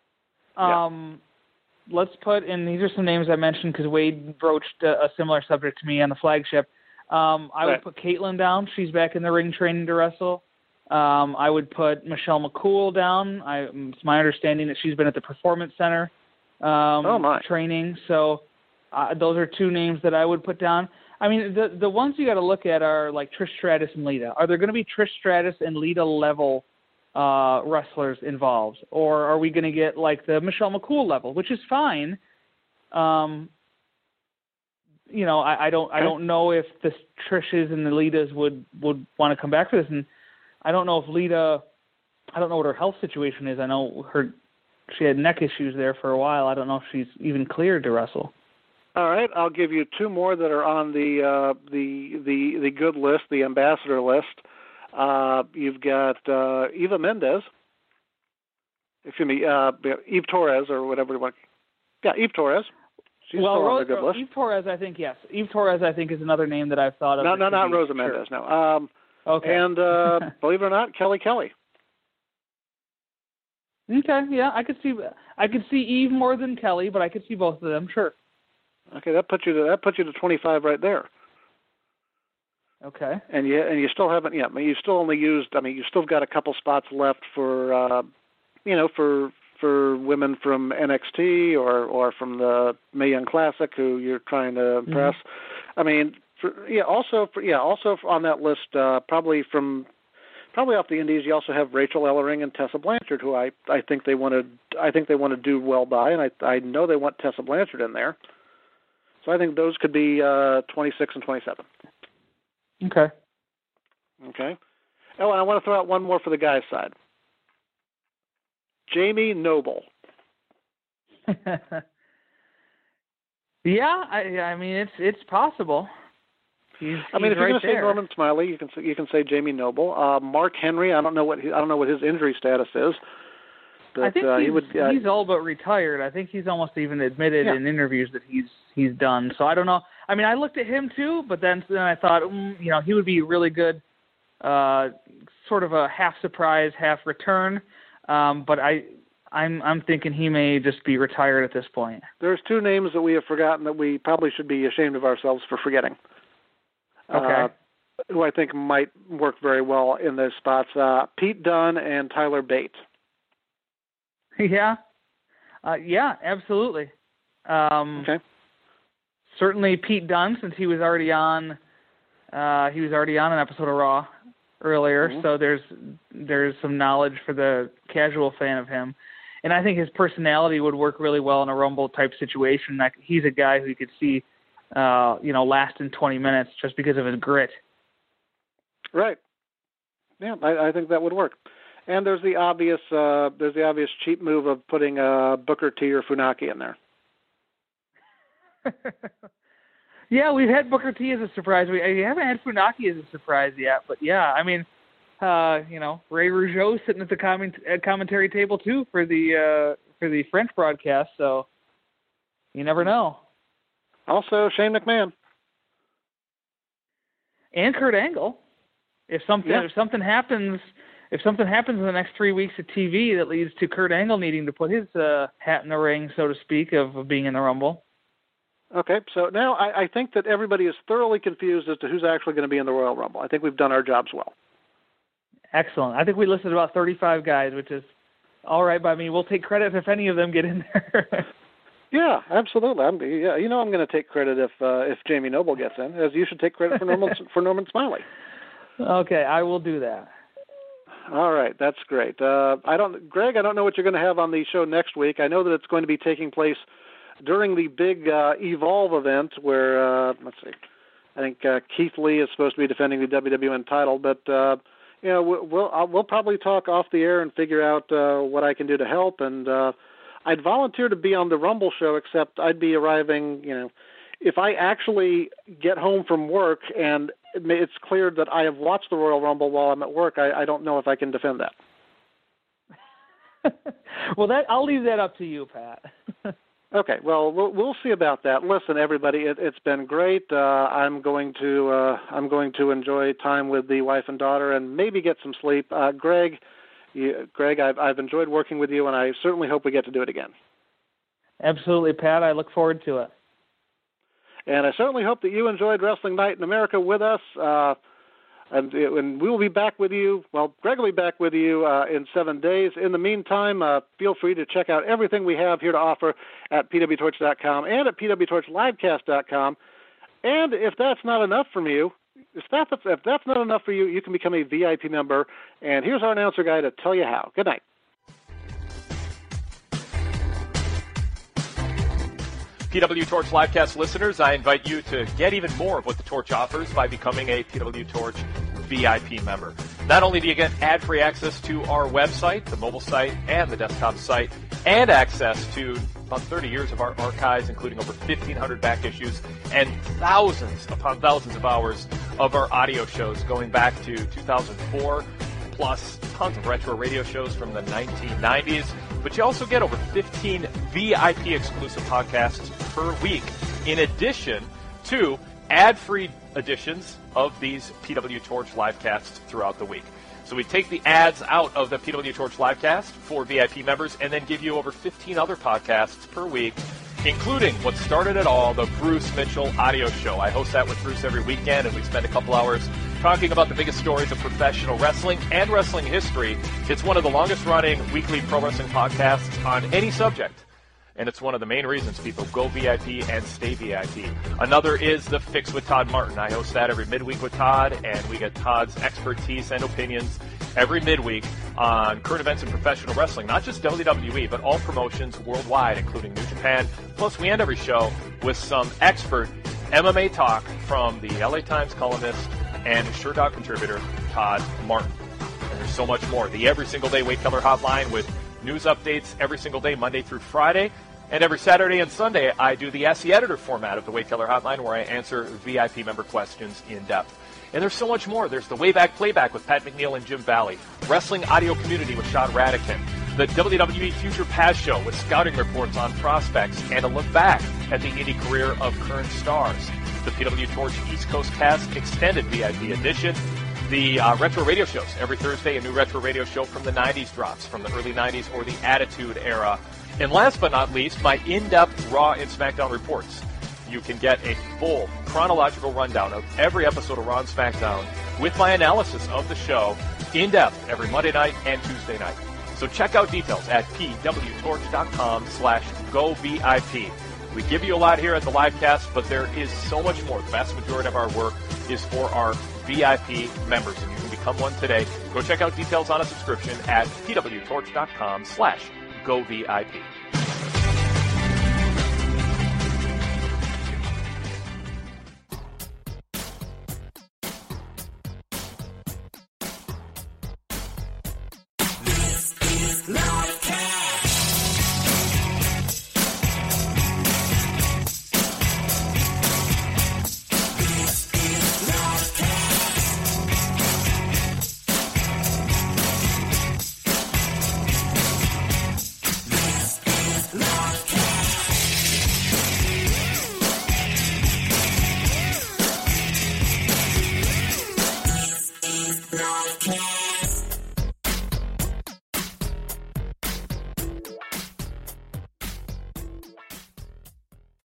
Let's put, and these are some names I mentioned because Wade broached a similar subject to me on the flagship. I would put Caitlin down. She's back in the ring training to wrestle. I would put Michelle McCool down. It's my understanding that she's been at the Performance Center training. So those are two names that I would put down. I mean, the ones you got to look at are like Trish Stratus and Lita. Are there going to be Trish Stratus and Lita level wrestlers involved, or are we going to get like the Michelle McCool level, which is fine? I don't know if the Trish's and the Litas would want to come back for this, and I don't know if Lita. I don't know what her health situation is. I know she had neck issues there for a while. I don't know if she's even cleared to wrestle. All right, I'll give you two more that are on the good list, the ambassador list. You've got Eva Mendes. Excuse me, Eve Torres or whatever you want. Yeah, Eve Torres. She's still on the good list. Eve Torres, I think, yes. Eve Torres, I think, is another name that I've thought of. No, not Rosa Mendes. No. Okay. And believe it or not, Kelly Kelly. Okay, yeah, I could see Eve more than Kelly, but I could see both of them. Sure. Okay, that puts you to 25 right there. Okay. And you still haven't. Yeah, I mean, you still only used. I mean, you still got a couple spots left for for women from NXT or from the Mae Young Classic who you're trying to impress. Mm-hmm. I mean, also on that list, probably off the Indies, you also have Rachel Ellering and Tessa Blanchard, who I think they want to do well by, and I know they want Tessa Blanchard in there. So I think those could be 26 and 27. Okay. Okay. Oh, and I want to throw out one more for the guys' side. Jamie Noble. Yeah, I mean it's possible. He's if you're right going to say there. Norman Smiley, you can say Jamie Noble. Mark Henry, I don't know what his injury status is. But, I think he's all but retired. I think he's almost even admitted in interviews that he's done. So I don't know. I mean, I looked at him too, but then I thought, he would be really good, sort of a half surprise, half return. But I'm thinking he may just be retired at this point. There's two names that we have forgotten that we probably should be ashamed of ourselves for forgetting. Okay. Who I think might work very well in those spots. Pete Dunne and Tyler Bate. Yeah. Yeah, absolutely. Okay. Certainly Pete Dunne, since he was already on an episode of Raw earlier, mm-hmm. So there's some knowledge for the casual fan of him. And I think his personality would work really well in a Rumble type situation. Like he's a guy who you could see last in 20 minutes just because of his grit. Right. Yeah, I think that would work. And there's the obvious cheap move of putting Booker T or Funaki in there. Yeah, we've had Booker T as a surprise. We haven't had Funaki as a surprise yet, but yeah, I mean, Ray Rougeau sitting at the commentary table too for the French broadcast, so you never know. Also, Shane McMahon and Kurt Angle. If something happens in the next 3 weeks of TV that leads to Kurt Angle needing to put his hat in the ring, so to speak, of being in the Rumble. Okay, so now I think that everybody is thoroughly confused as to who's actually going to be in the Royal Rumble. I think we've done our jobs well. Excellent. I think we listed about 35 guys, which is all right by me. We'll take credit if any of them get in there. Yeah, absolutely. I'm going to take credit if Jamie Noble gets in, as you should take credit for Norman Smiley. Okay, I will do that. All right, that's great. Greg, I don't know what you're going to have on the show next week. I know that it's going to be taking place during the big Evolve event where, let's see, I think Keith Lee is supposed to be defending the WWN title, but we'll probably talk off the air and figure out what I can do to help. And I'd volunteer to be on the Rumble show, except I'd be arriving, if I actually get home from work and it's clear that I have watched the Royal Rumble while I'm at work, I don't know if I can defend that. Well, I'll leave that up to you, Pat. Okay, well, we'll see about that. Listen, everybody, it's been great. I'm going to enjoy time with the wife and daughter, and maybe get some sleep. Greg, I've enjoyed working with you, and I certainly hope we get to do it again. Absolutely, Pat. I look forward to it. And I certainly hope that you enjoyed Wrestling Night in America with us. And we will be back with you. Well, Greg will be back with you in 7 days. In the meantime, feel free to check out everything we have here to offer at pwtorch.com and at pwtorchlivecast.com. And if that's not enough from you, if that's not enough for you, you can become a VIP member. And here's our announcer guy to tell you how. Good night. PW Torch Livecast listeners, I invite you to get even more of what the Torch offers by becoming a PW Torch VIP member. Not only do you get ad-free access to our website, the mobile site, and the desktop site, and access to about 30 years of our archives, including over 1,500 back issues and thousands upon thousands of hours of our audio shows going back to 2004, plus tons of retro radio shows from the 1990s. But you also get over 15 VIP exclusive podcasts per week, in addition to ad-free editions of these PW Torch Livecasts throughout the week. So we take the ads out of the PW Torch Livecast for VIP members and then give you over 15 other podcasts per week, including what started it all, the Bruce Mitchell audio show. I host that with Bruce every weekend, and we spend a couple hours talking about the biggest stories of professional wrestling and wrestling history. It's one of the longest-running weekly pro wrestling podcasts on any subject, and it's one of the main reasons people go VIP and stay VIP. Another is The Fix with Todd Martin. I host that every midweek with Todd, and we get Todd's expertise and opinions every midweek on current events in professional wrestling, not just WWE, but all promotions worldwide, including New Japan. Plus, we end every show with some expert MMA talk from the LA Times columnist and SureDog contributor, Todd Martin. And there's so much more. The Every Single Day Weight Killer Hotline with news updates every single day, Monday through Friday. And every Saturday and Sunday, I do the Ask the Editor format of the Weight Killer Hotline, where I answer VIP member questions in depth. And there's so much more. There's the Wayback Playback with Pat McNeil and Jim Valley, Wrestling Audio Community with Sean Radican, the WWE Future Past Show with scouting reports on prospects and a look back at the indie career of current stars, the PW Torch East Coast Cast Extended VIP Edition, the retro radio shows. Every Thursday, a new retro radio show from the 90s drops, from the early 90s or the Attitude Era. And last but not least, my in-depth Raw and SmackDown reports. You can get a full chronological rundown of every episode of Raw and SmackDown with my analysis of the show in depth every Monday night and Tuesday night. So check out details at pwtorch.com/govip. We give you a lot here at the Livecast, but there is so much more. The vast majority of our work is for our VIP members, and you can become one today. Go check out details on a subscription at pwtorch.com/govip.